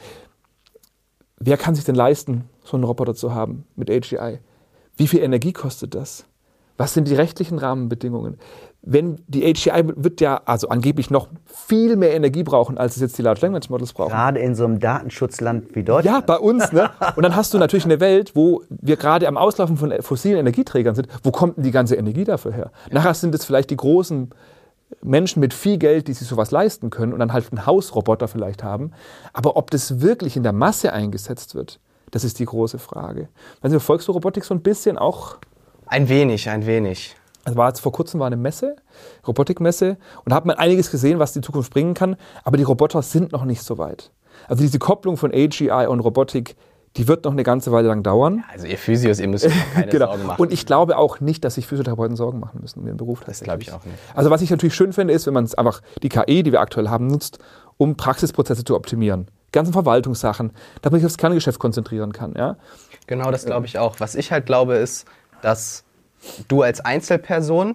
Speaker 3: Wer kann sich denn leisten, so einen Roboter zu haben mit AGI? Wie viel Energie kostet das? Was sind die rechtlichen Rahmenbedingungen? Wenn die AGI wird ja also angeblich noch viel mehr Energie brauchen, als es jetzt die Large Language Models brauchen.
Speaker 2: Gerade in so einem Datenschutzland wie Deutschland.
Speaker 3: Ja, bei uns. Ne? Und dann hast du natürlich eine Welt, wo wir gerade am Auslaufen von fossilen Energieträgern sind. Wo kommt denn die ganze Energie dafür her? Ja. Nachher sind es vielleicht die großen Menschen mit viel Geld, die sich sowas leisten können und dann halt einen Hausroboter vielleicht haben. Aber ob das wirklich in der Masse eingesetzt wird, das ist die große Frage. Also verfolgst du Robotik so ein bisschen auch?
Speaker 1: Ein wenig.
Speaker 3: Also vor kurzem war eine Messe, Robotikmesse, und da hat man einiges gesehen, was die Zukunft bringen kann, aber die Roboter sind noch nicht so weit. Also diese Kopplung von AGI und Robotik, die wird noch eine ganze Weile lang dauern.
Speaker 1: Ja, also ihr Physios, ihr müsst euch keine Sorgen machen.
Speaker 3: Und ich glaube auch nicht, dass sich Physiotherapeuten Sorgen machen müssen um ihren Beruf.
Speaker 1: Das glaube ich auch nicht.
Speaker 3: Also was ich natürlich schön finde, ist, wenn man einfach die KI, die wir aktuell haben, nutzt, um Praxisprozesse zu optimieren. Ganzen Verwaltungssachen, damit ich aufs Kerngeschäft konzentrieren kann. Ja?
Speaker 1: Genau, das glaube ich auch. Was ich halt glaube, ist, dass du als Einzelperson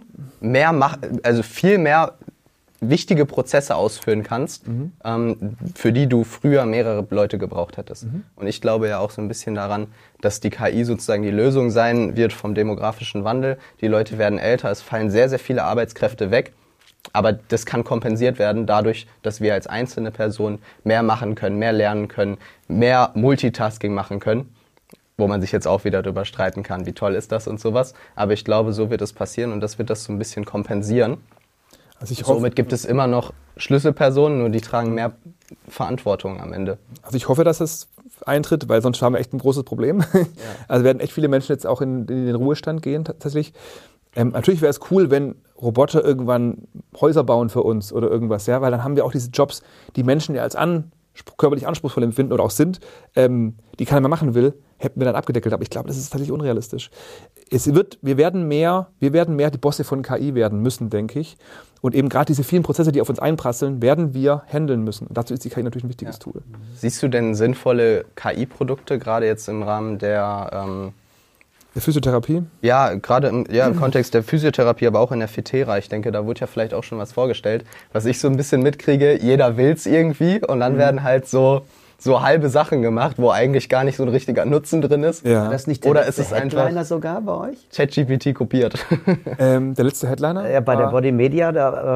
Speaker 1: viel mehr wichtige Prozesse ausführen kannst, für die du früher mehrere Leute gebraucht hättest. Und ich glaube ja auch so ein bisschen daran, dass die KI sozusagen die Lösung sein wird vom demografischen Wandel. Die Leute werden älter, es fallen sehr, sehr viele Arbeitskräfte weg. Aber das kann kompensiert werden dadurch, dass wir als einzelne Person mehr machen können, mehr lernen können, mehr Multitasking machen können. Wo man sich jetzt auch wieder darüber streiten kann, wie toll ist das und sowas. Aber ich glaube, so wird es passieren und das wird das so ein bisschen kompensieren. Also somit gibt es immer noch Schlüsselpersonen, nur die tragen mehr Verantwortung am Ende.
Speaker 3: Also ich hoffe, dass es eintritt, weil sonst haben wir echt ein großes Problem. Ja. Also werden echt viele Menschen jetzt auch in den Ruhestand gehen tatsächlich. Natürlich wäre es cool, wenn Roboter irgendwann Häuser bauen für uns oder irgendwas, ja, weil dann haben wir auch diese Jobs, die Menschen ja als körperlich anspruchsvoll empfinden oder auch sind, die keiner mehr machen will, hätten wir dann abgedeckelt. Aber ich glaube, das ist tatsächlich unrealistisch. Wir werden mehr die Bosse von KI werden müssen, denke ich. Und eben gerade diese vielen Prozesse, die auf uns einprasseln, werden wir handeln müssen. Und dazu ist die KI natürlich ein wichtiges Tool.
Speaker 1: Siehst du denn sinnvolle KI-Produkte, gerade jetzt im Rahmen der
Speaker 3: Physiotherapie?
Speaker 1: Ja, gerade im Kontext der Physiotherapie, aber auch in der Fitera. Ich denke, da wird ja vielleicht auch schon was vorgestellt. Was ich so ein bisschen mitkriege, jeder will's irgendwie und dann werden halt so halbe Sachen gemacht, wo eigentlich gar nicht so ein richtiger Nutzen drin ist.
Speaker 2: Ja. Das nicht der
Speaker 1: Oder
Speaker 2: letzte
Speaker 1: ist es
Speaker 2: Headliner
Speaker 1: einfach
Speaker 2: sogar bei euch?
Speaker 1: ChatGPT kopiert.
Speaker 3: Der letzte Headliner?
Speaker 2: Ja, bei der Body Media,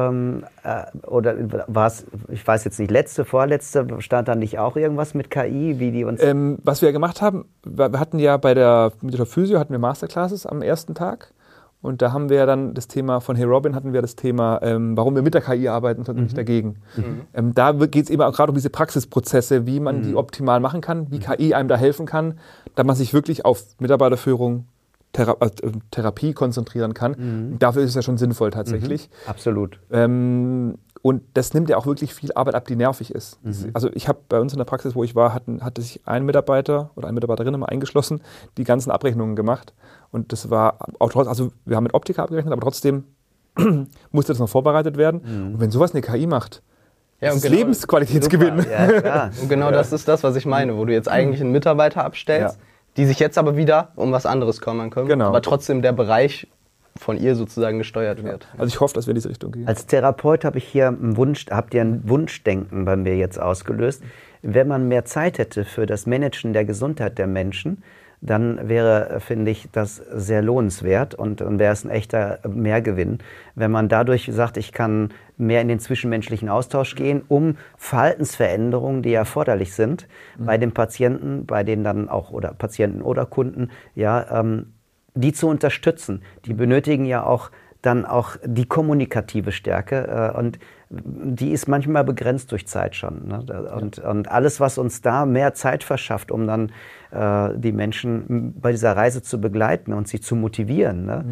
Speaker 2: oder war es, ich weiß jetzt nicht, vorletzte, stand da nicht auch irgendwas mit KI, wie die uns...
Speaker 3: Was wir gemacht haben, wir hatten ja mit der Physio hatten wir Masterclasses am ersten Tag. Und da haben wir dann das Thema, von Hey Robin hatten wir das Thema, warum wir mit der KI arbeiten und nicht dagegen. Da geht es eben auch gerade um diese Praxisprozze, wie man die optimal machen kann, wie KI einem da helfen kann, da man sich wirklich auf Mitarbeiterführung, Therapie konzentrieren kann. Dafür ist es ja schon sinnvoll tatsächlich.
Speaker 2: Absolut.
Speaker 3: Und das nimmt ja auch wirklich viel Arbeit ab, die nervig ist. Also ich habe bei uns in der Praxis, wo ich war, hatte sich ein Mitarbeiter oder eine Mitarbeiterin immer eingeschlossen, die ganzen Abrechnungen gemacht. Und das war auch trotzdem, also wir haben mit Optiker abgerechnet, aber trotzdem musste das noch vorbereitet werden. Und wenn sowas eine KI macht, das ist Lebensqualitätsgewinn.
Speaker 2: Ja,
Speaker 1: und genau das ist das, was ich meine, wo du jetzt eigentlich einen Mitarbeiter abstellst, die sich jetzt aber wieder um was anderes kümmern können,
Speaker 3: Genau.
Speaker 1: aber trotzdem der Bereich von ihr sozusagen gesteuert wird.
Speaker 3: Also ich hoffe, dass wir in diese Richtung gehen.
Speaker 2: Als Therapeut habt ihr ein Wunschdenken bei mir jetzt ausgelöst. Wenn man mehr Zeit hätte für das Managen der Gesundheit der Menschen, dann wäre, finde ich, das sehr lohnenswert und wäre es ein echter Mehrgewinn, wenn man dadurch sagt, ich kann mehr in den zwischenmenschlichen Austausch gehen, um Verhaltensveränderungen, die erforderlich sind, bei den Patienten, bei denen dann auch, oder Patienten oder Kunden, ja, die zu unterstützen. Die benötigen ja auch dann auch die kommunikative Stärke und die ist manchmal begrenzt durch Zeit schon. Ne? Und alles, was uns da mehr Zeit verschafft, um dann die Menschen bei dieser Reise zu begleiten und sie zu motivieren, ne?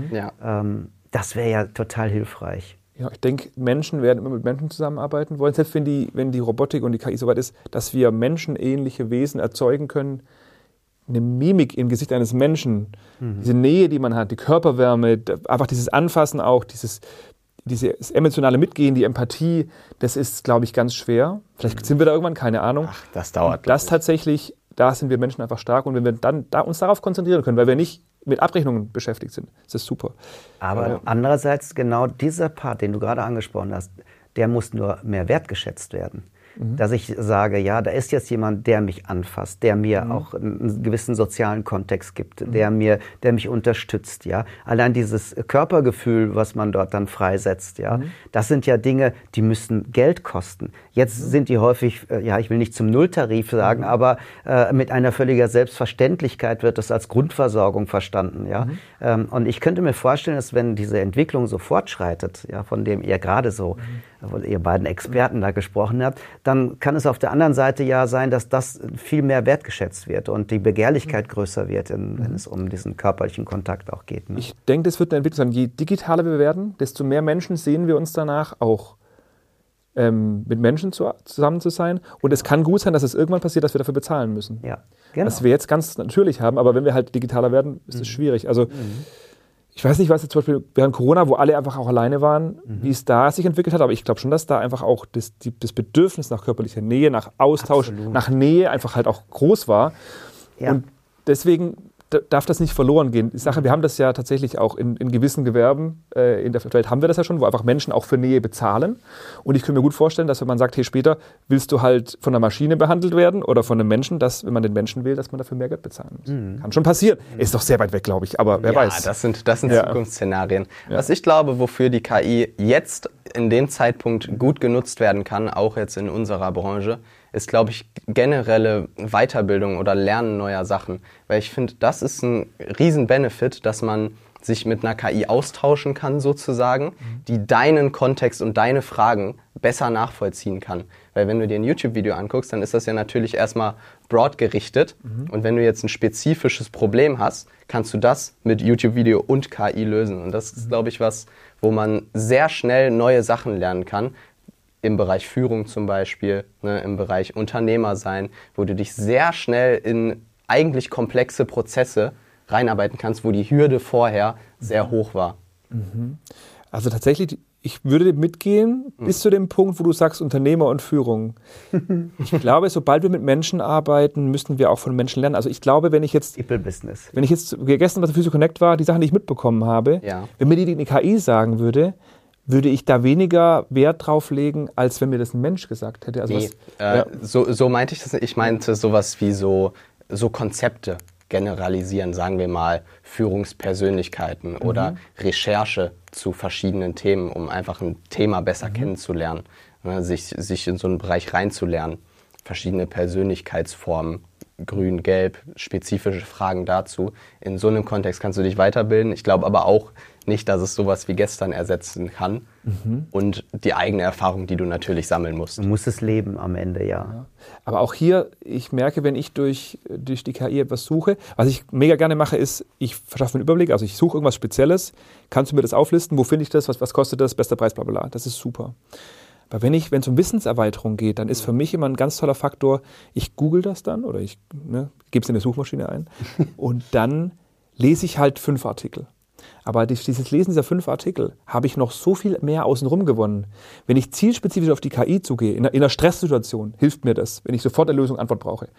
Speaker 2: Das wäre ja total hilfreich.
Speaker 3: Ja, ich denke, Menschen werden immer mit Menschen zusammenarbeiten wollen, selbst wenn die Robotik und die KI soweit ist, dass wir menschenähnliche Wesen erzeugen können. Eine Mimik im Gesicht eines Menschen, diese Nähe, die man hat, die Körperwärme, einfach dieses Anfassen auch, dieses emotionale Mitgehen, die Empathie, das ist, glaube ich, ganz schwer. Vielleicht sind wir da irgendwann, keine Ahnung.
Speaker 1: Ach, das dauert.
Speaker 3: Das tatsächlich, da sind wir Menschen einfach stark und wenn wir dann uns darauf konzentrieren können, weil wir nicht mit Abrechnungen beschäftigt sind, ist das super.
Speaker 2: Aber andererseits genau dieser Part, den du gerade angesprochen hast, der muss nur mehr wertgeschätzt werden. Dass ich sage, ja, da ist jetzt jemand, der mich anfasst, der mir auch einen gewissen sozialen Kontext gibt, der mich unterstützt, ja. Allein dieses Körpergefühl, was man dort dann freisetzt, ja, das sind ja Dinge, die müssen Geld kosten. Jetzt sind die häufig, ja, ich will nicht zum Nulltarif sagen, aber mit einer völliger Selbstverständlichkeit wird das als Grundversorgung verstanden, ja. Und ich könnte mir vorstellen, dass wenn diese Entwicklung so fortschreitet, ja, von dem ihr gerade so, wo ihr beiden Experten da gesprochen habt, dann kann es auf der anderen Seite ja sein, dass das viel mehr wertgeschätzt wird und die Begehrlichkeit größer wird, wenn es um diesen körperlichen Kontakt auch geht. Ne?
Speaker 3: Ich denke, das wird eine Entwicklung sein. Je digitaler wir werden, desto mehr Menschen sehen wir uns danach auch mit Menschen zusammen zu sein. Und es kann gut sein, dass es irgendwann passiert, dass wir dafür bezahlen müssen.
Speaker 2: Ja, genau.
Speaker 3: Was wir jetzt ganz natürlich haben, aber wenn wir halt digitaler werden, ist es schwierig. Also ich weiß nicht, was jetzt zum Beispiel während Corona, wo alle einfach auch alleine waren, wie es da sich entwickelt hat, aber ich glaube schon, dass da einfach auch das Bedürfnis nach körperlicher Nähe, nach Austausch, nach Nähe einfach halt auch groß war.
Speaker 2: Ja.
Speaker 3: Und deswegen darf das nicht verloren gehen. Die Sache, wir haben das ja tatsächlich auch in gewissen Gewerben in der Welt haben wir das ja schon, wo einfach Menschen auch für Nähe bezahlen. Und ich könnte mir gut vorstellen, dass wenn man sagt, hey, später willst du halt von einer Maschine behandelt werden oder von einem Menschen, dass, wenn man den Menschen will, dass man dafür mehr Geld bezahlen muss. Kann schon passieren. Ist doch sehr weit weg, glaube ich, aber wer weiß.
Speaker 1: Das sind Zukunftsszenarien. Ja. Was ich glaube, wofür die KI jetzt in dem Zeitpunkt gut genutzt werden kann, auch jetzt in unserer Branche, ist, glaube ich, generelle Weiterbildung oder Lernen neuer Sachen. Weil ich finde, das ist ein riesen Benefit, dass man sich mit einer KI austauschen kann sozusagen, die deinen Kontext und deine Fragen besser nachvollziehen kann. Weil wenn du dir ein YouTube-Video anguckst, dann ist das ja natürlich erstmal broad gerichtet. Und wenn du jetzt ein spezifisches Problem hast, kannst du das mit YouTube-Video und KI lösen. Und das ist, glaube ich, was, wo man sehr schnell neue Sachen lernen kann. Im Bereich Führung zum Beispiel, ne, im Bereich Unternehmer sein, wo du dich sehr schnell in eigentlich komplexe Prozesse reinarbeiten kannst, wo die Hürde vorher sehr hoch war.
Speaker 3: Also tatsächlich, ich würde mitgehen bis zu dem Punkt, wo du sagst Unternehmer und Führung. Ich glaube, sobald wir mit Menschen arbeiten, müssen wir auch von Menschen lernen. Also ich glaube, wenn ich jetzt gestern bei der Physio Connect war, die Sachen, die ich mitbekommen habe, wenn mir die KI sagen würde ich da weniger Wert drauf legen, als wenn mir das ein Mensch gesagt hätte. Also
Speaker 1: so meinte ich das nicht. Ich meinte sowas wie so Konzepte generalisieren, sagen wir mal Führungspersönlichkeiten oder Recherche zu verschiedenen Themen, um einfach ein Thema besser kennenzulernen, ne, sich in so einen Bereich reinzulernen. Verschiedene Persönlichkeitsformen, grün, gelb, spezifische Fragen dazu. In so einem Kontext kannst du dich weiterbilden. Ich glaube aber auch nicht, dass es sowas wie gestern ersetzen kann. Und die eigene Erfahrung, die du natürlich sammeln musst.
Speaker 2: Du musst es leben am Ende, ja.
Speaker 3: Aber auch hier, ich merke, wenn ich durch die KI etwas suche, was ich mega gerne mache, ist, ich verschaffe mir einen Überblick, also ich suche irgendwas Spezielles, kannst du mir das auflisten, wo finde ich das, was kostet das, bester Preis, bla bla bla. Das ist super. Aber wenn es um Wissenserweiterung geht, dann ist für mich immer ein ganz toller Faktor, ich google das dann oder ich gebe es in der Suchmaschine ein und dann lese ich halt 5 Artikel. Aber dieses Lesen dieser 5 Artikel habe ich noch so viel mehr außenrum gewonnen. Wenn ich zielspezifisch auf die KI zugehe, in einer Stresssituation, hilft mir das, wenn ich sofort eine Lösung, Antwort brauche.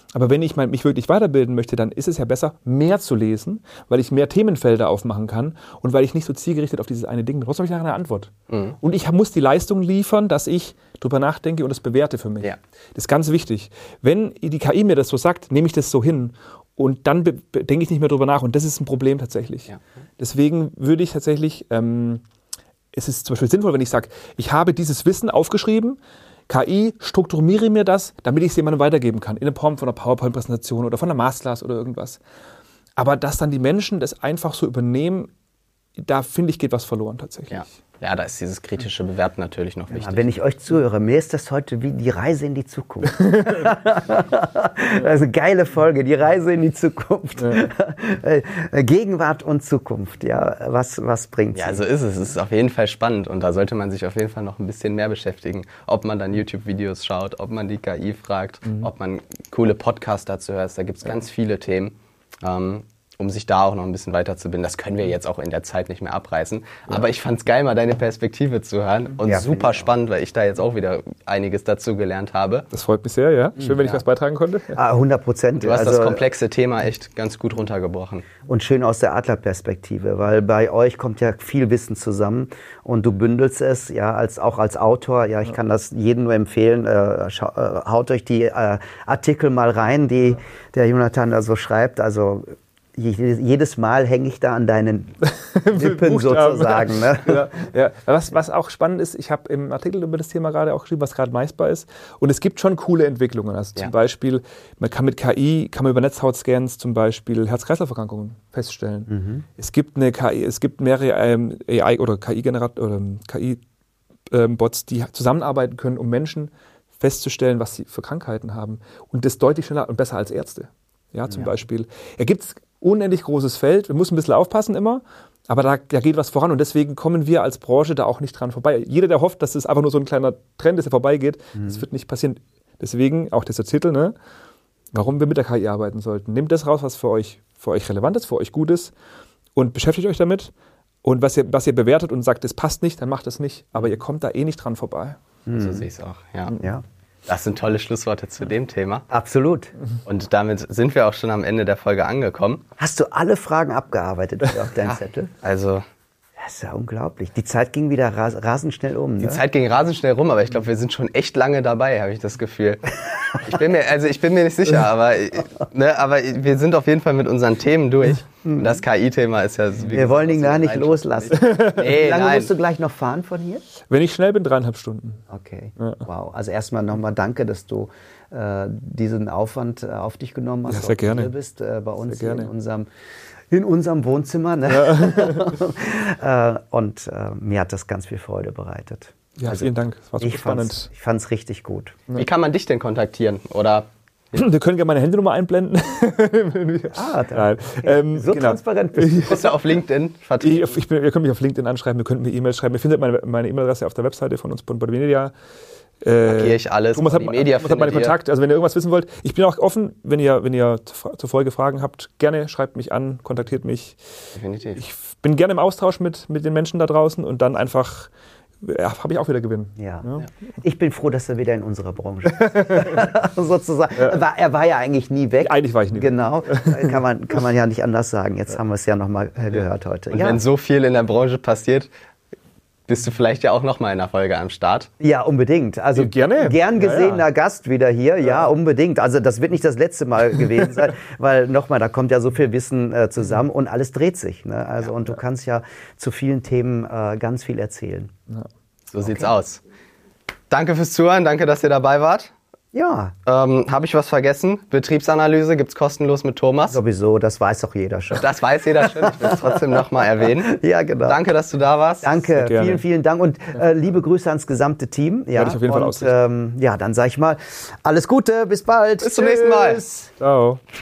Speaker 3: Aber wenn ich mich wirklich weiterbilden möchte, dann ist es ja besser, mehr zu lesen, weil ich mehr Themenfelder aufmachen kann und weil ich nicht so zielgerichtet auf dieses eine Ding bin. Trotzdem habe ich nachher eine Antwort. Und ich muss die Leistung liefern, dass ich drüber nachdenke und es bewerte für mich.
Speaker 1: Ja.
Speaker 3: Das ist ganz wichtig. Wenn die KI mir das so sagt, nehme ich das so hin und dann denke ich nicht mehr drüber nach. Und das ist ein Problem tatsächlich.
Speaker 1: Ja.
Speaker 3: Deswegen würde ich tatsächlich, es ist zum Beispiel sinnvoll, wenn ich sage, ich habe dieses Wissen aufgeschrieben, KI, strukturiere mir das, damit ich es jemandem weitergeben kann. In der Form von einer PowerPoint-Präsentation oder von einer Masterclass oder irgendwas. Aber dass dann die Menschen das einfach so übernehmen, da finde ich, geht was verloren tatsächlich.
Speaker 1: Ja, da ist dieses kritische Bewerten natürlich noch wichtig.
Speaker 2: Ja, wenn ich euch zuhöre, mir ist das heute wie die Reise in die Zukunft. Das ist eine geile Folge, die Reise in die Zukunft. Ja. Gegenwart und Zukunft, ja, was bringt sie?
Speaker 1: Ja, so ist es. Es ist auf jeden Fall spannend und da sollte man sich auf jeden Fall noch ein bisschen mehr beschäftigen. Ob man dann YouTube-Videos schaut, ob man die KI fragt, ob man coole Podcasts dazu hört. Da gibt es ganz viele Themen. Um sich da auch noch ein bisschen weiterzubilden. Das können wir jetzt auch in der Zeit nicht mehr abreißen. Ja. Aber ich fand's geil, mal deine Perspektive zu hören. Und super spannend, weil ich da jetzt auch wieder einiges dazu gelernt habe.
Speaker 3: Das freut mich sehr, ja. Schön, wenn ich was beitragen konnte.
Speaker 2: 100%.
Speaker 1: Du hast das komplexe Thema echt ganz gut runtergebrochen.
Speaker 2: Und schön aus der Adlerperspektive, weil bei euch kommt ja viel Wissen zusammen und du bündelst es, ja, auch als Autor. Ja, ich kann das jedem nur empfehlen. Haut euch die Artikel mal rein, die der Jonathan da so schreibt. Also jedes Mal hänge ich da an deinen Lippen sozusagen. Ne?
Speaker 3: Ja. Was auch spannend ist, ich habe im Artikel über das Thema gerade auch geschrieben, was gerade meisterbar ist. Und es gibt schon coole Entwicklungen. Also zum Beispiel, man kann mit KI, über Netzhautscans zum Beispiel Herz-Kreislauf-Erkrankungen feststellen. Es gibt eine KI, es gibt mehrere AI oder KI-Bots, die zusammenarbeiten können, um Menschen festzustellen, was sie für Krankheiten haben. Und das deutlich schneller und besser als Ärzte. Ja, zum Beispiel. Da gibt es unendlich großes Feld. Wir müssen ein bisschen aufpassen immer, aber da geht was voran und deswegen kommen wir als Branche da auch nicht dran vorbei. Jeder, der hofft, dass es einfach nur so ein kleiner Trend ist, der vorbeigeht, das wird nicht passieren. Deswegen auch dieser Titel, ne, warum wir mit der KI arbeiten sollten. Nehmt das raus, was für euch relevant ist, für euch gut ist und beschäftigt euch damit. Und was ihr bewertet und sagt, das passt nicht, dann macht es nicht. Aber ihr kommt da eh nicht dran vorbei.
Speaker 1: So sehe ich es auch, ja. Das sind tolle Schlussworte zu dem Thema.
Speaker 2: Absolut.
Speaker 1: Und damit sind wir auch schon am Ende der Folge angekommen.
Speaker 2: Hast du alle Fragen abgearbeitet auf deinem Zettel?
Speaker 1: Also,
Speaker 2: das ist ja unglaublich. Die Zeit ging wieder rasend schnell um. Ne?
Speaker 1: Die Zeit ging rasend schnell rum, aber ich glaube, wir sind schon echt lange dabei, habe ich das Gefühl. Ich bin mir nicht sicher, aber wir sind auf jeden Fall mit unseren Themen durch. Und das KI-Thema ist ja...
Speaker 2: Wir wollen ihn gar nicht loslassen. Wie lange musst du gleich noch fahren von hier?
Speaker 3: Wenn ich schnell bin, 3,5 Stunden.
Speaker 2: Okay, wow. Also erstmal nochmal danke, dass du diesen Aufwand auf dich genommen hast.
Speaker 3: Ja, sehr gerne.
Speaker 2: Hier bist, bei uns hier in unserem Wohnzimmer. Ne? Und mir hat das ganz viel Freude bereitet.
Speaker 3: Ja, vielen Dank. Das war super spannend.
Speaker 2: Ich fand es richtig gut.
Speaker 1: Wie kann man dich denn kontaktieren? Oder...
Speaker 3: Wir können gerne meine Handynummer einblenden.
Speaker 2: Nein. So genau. Transparent bist du.
Speaker 1: Bist du auf LinkedIn vertreten?
Speaker 3: Ihr könnt mich auf LinkedIn anschreiben, ihr könnt mir E-Mails schreiben. Ihr findet meine E-Mail-Adresse auf der Webseite von uns, von Body Media.
Speaker 1: Markiere ich alles.
Speaker 3: Thomas hat meine Kontakte. Also wenn ihr irgendwas wissen wollt, ich bin auch offen, wenn ihr zur Folge Fragen habt, gerne schreibt mich an, kontaktiert mich. Definitiv. Ich bin gerne im Austausch mit den Menschen da draußen und dann einfach... habe ich auch wieder Gewinn.
Speaker 2: Ja. Ich bin froh, dass er wieder in unserer Branche ist. Sozusagen. Ja. Er war ja eigentlich nie weg.
Speaker 3: Eigentlich war ich nie weg.
Speaker 2: Genau. Kann man ja nicht anders sagen. Jetzt haben wir es ja nochmal gehört heute.
Speaker 1: Und wenn so viel in der Branche passiert, bist du vielleicht ja auch nochmal in der Folge am Start.
Speaker 2: Ja, unbedingt. Also gern gesehener Gast wieder hier. Ja, unbedingt. Also das wird nicht das letzte Mal gewesen sein, weil nochmal, da kommt ja so viel Wissen zusammen und alles dreht sich. Ne? Also und du kannst ja zu vielen Themen ganz viel erzählen.
Speaker 3: Ja.
Speaker 1: So sieht's aus. Danke fürs Zuhören, danke, dass ihr dabei wart.
Speaker 2: Ja.
Speaker 1: Habe ich was vergessen? Betriebsanalyse gibt's kostenlos mit Thomas.
Speaker 2: Sowieso, das weiß doch jeder schon.
Speaker 1: Das weiß jeder schon, ich will es trotzdem nochmal erwähnen.
Speaker 2: Ja, genau.
Speaker 1: Danke, dass du da warst.
Speaker 2: Danke, vielen, vielen Dank und liebe Grüße ans gesamte Team. Ja,
Speaker 3: werde ich auf jeden Fall ausrichten.
Speaker 2: Dann sage ich mal, alles Gute, bis bald.
Speaker 1: Bis zum nächsten Mal.
Speaker 3: Ciao.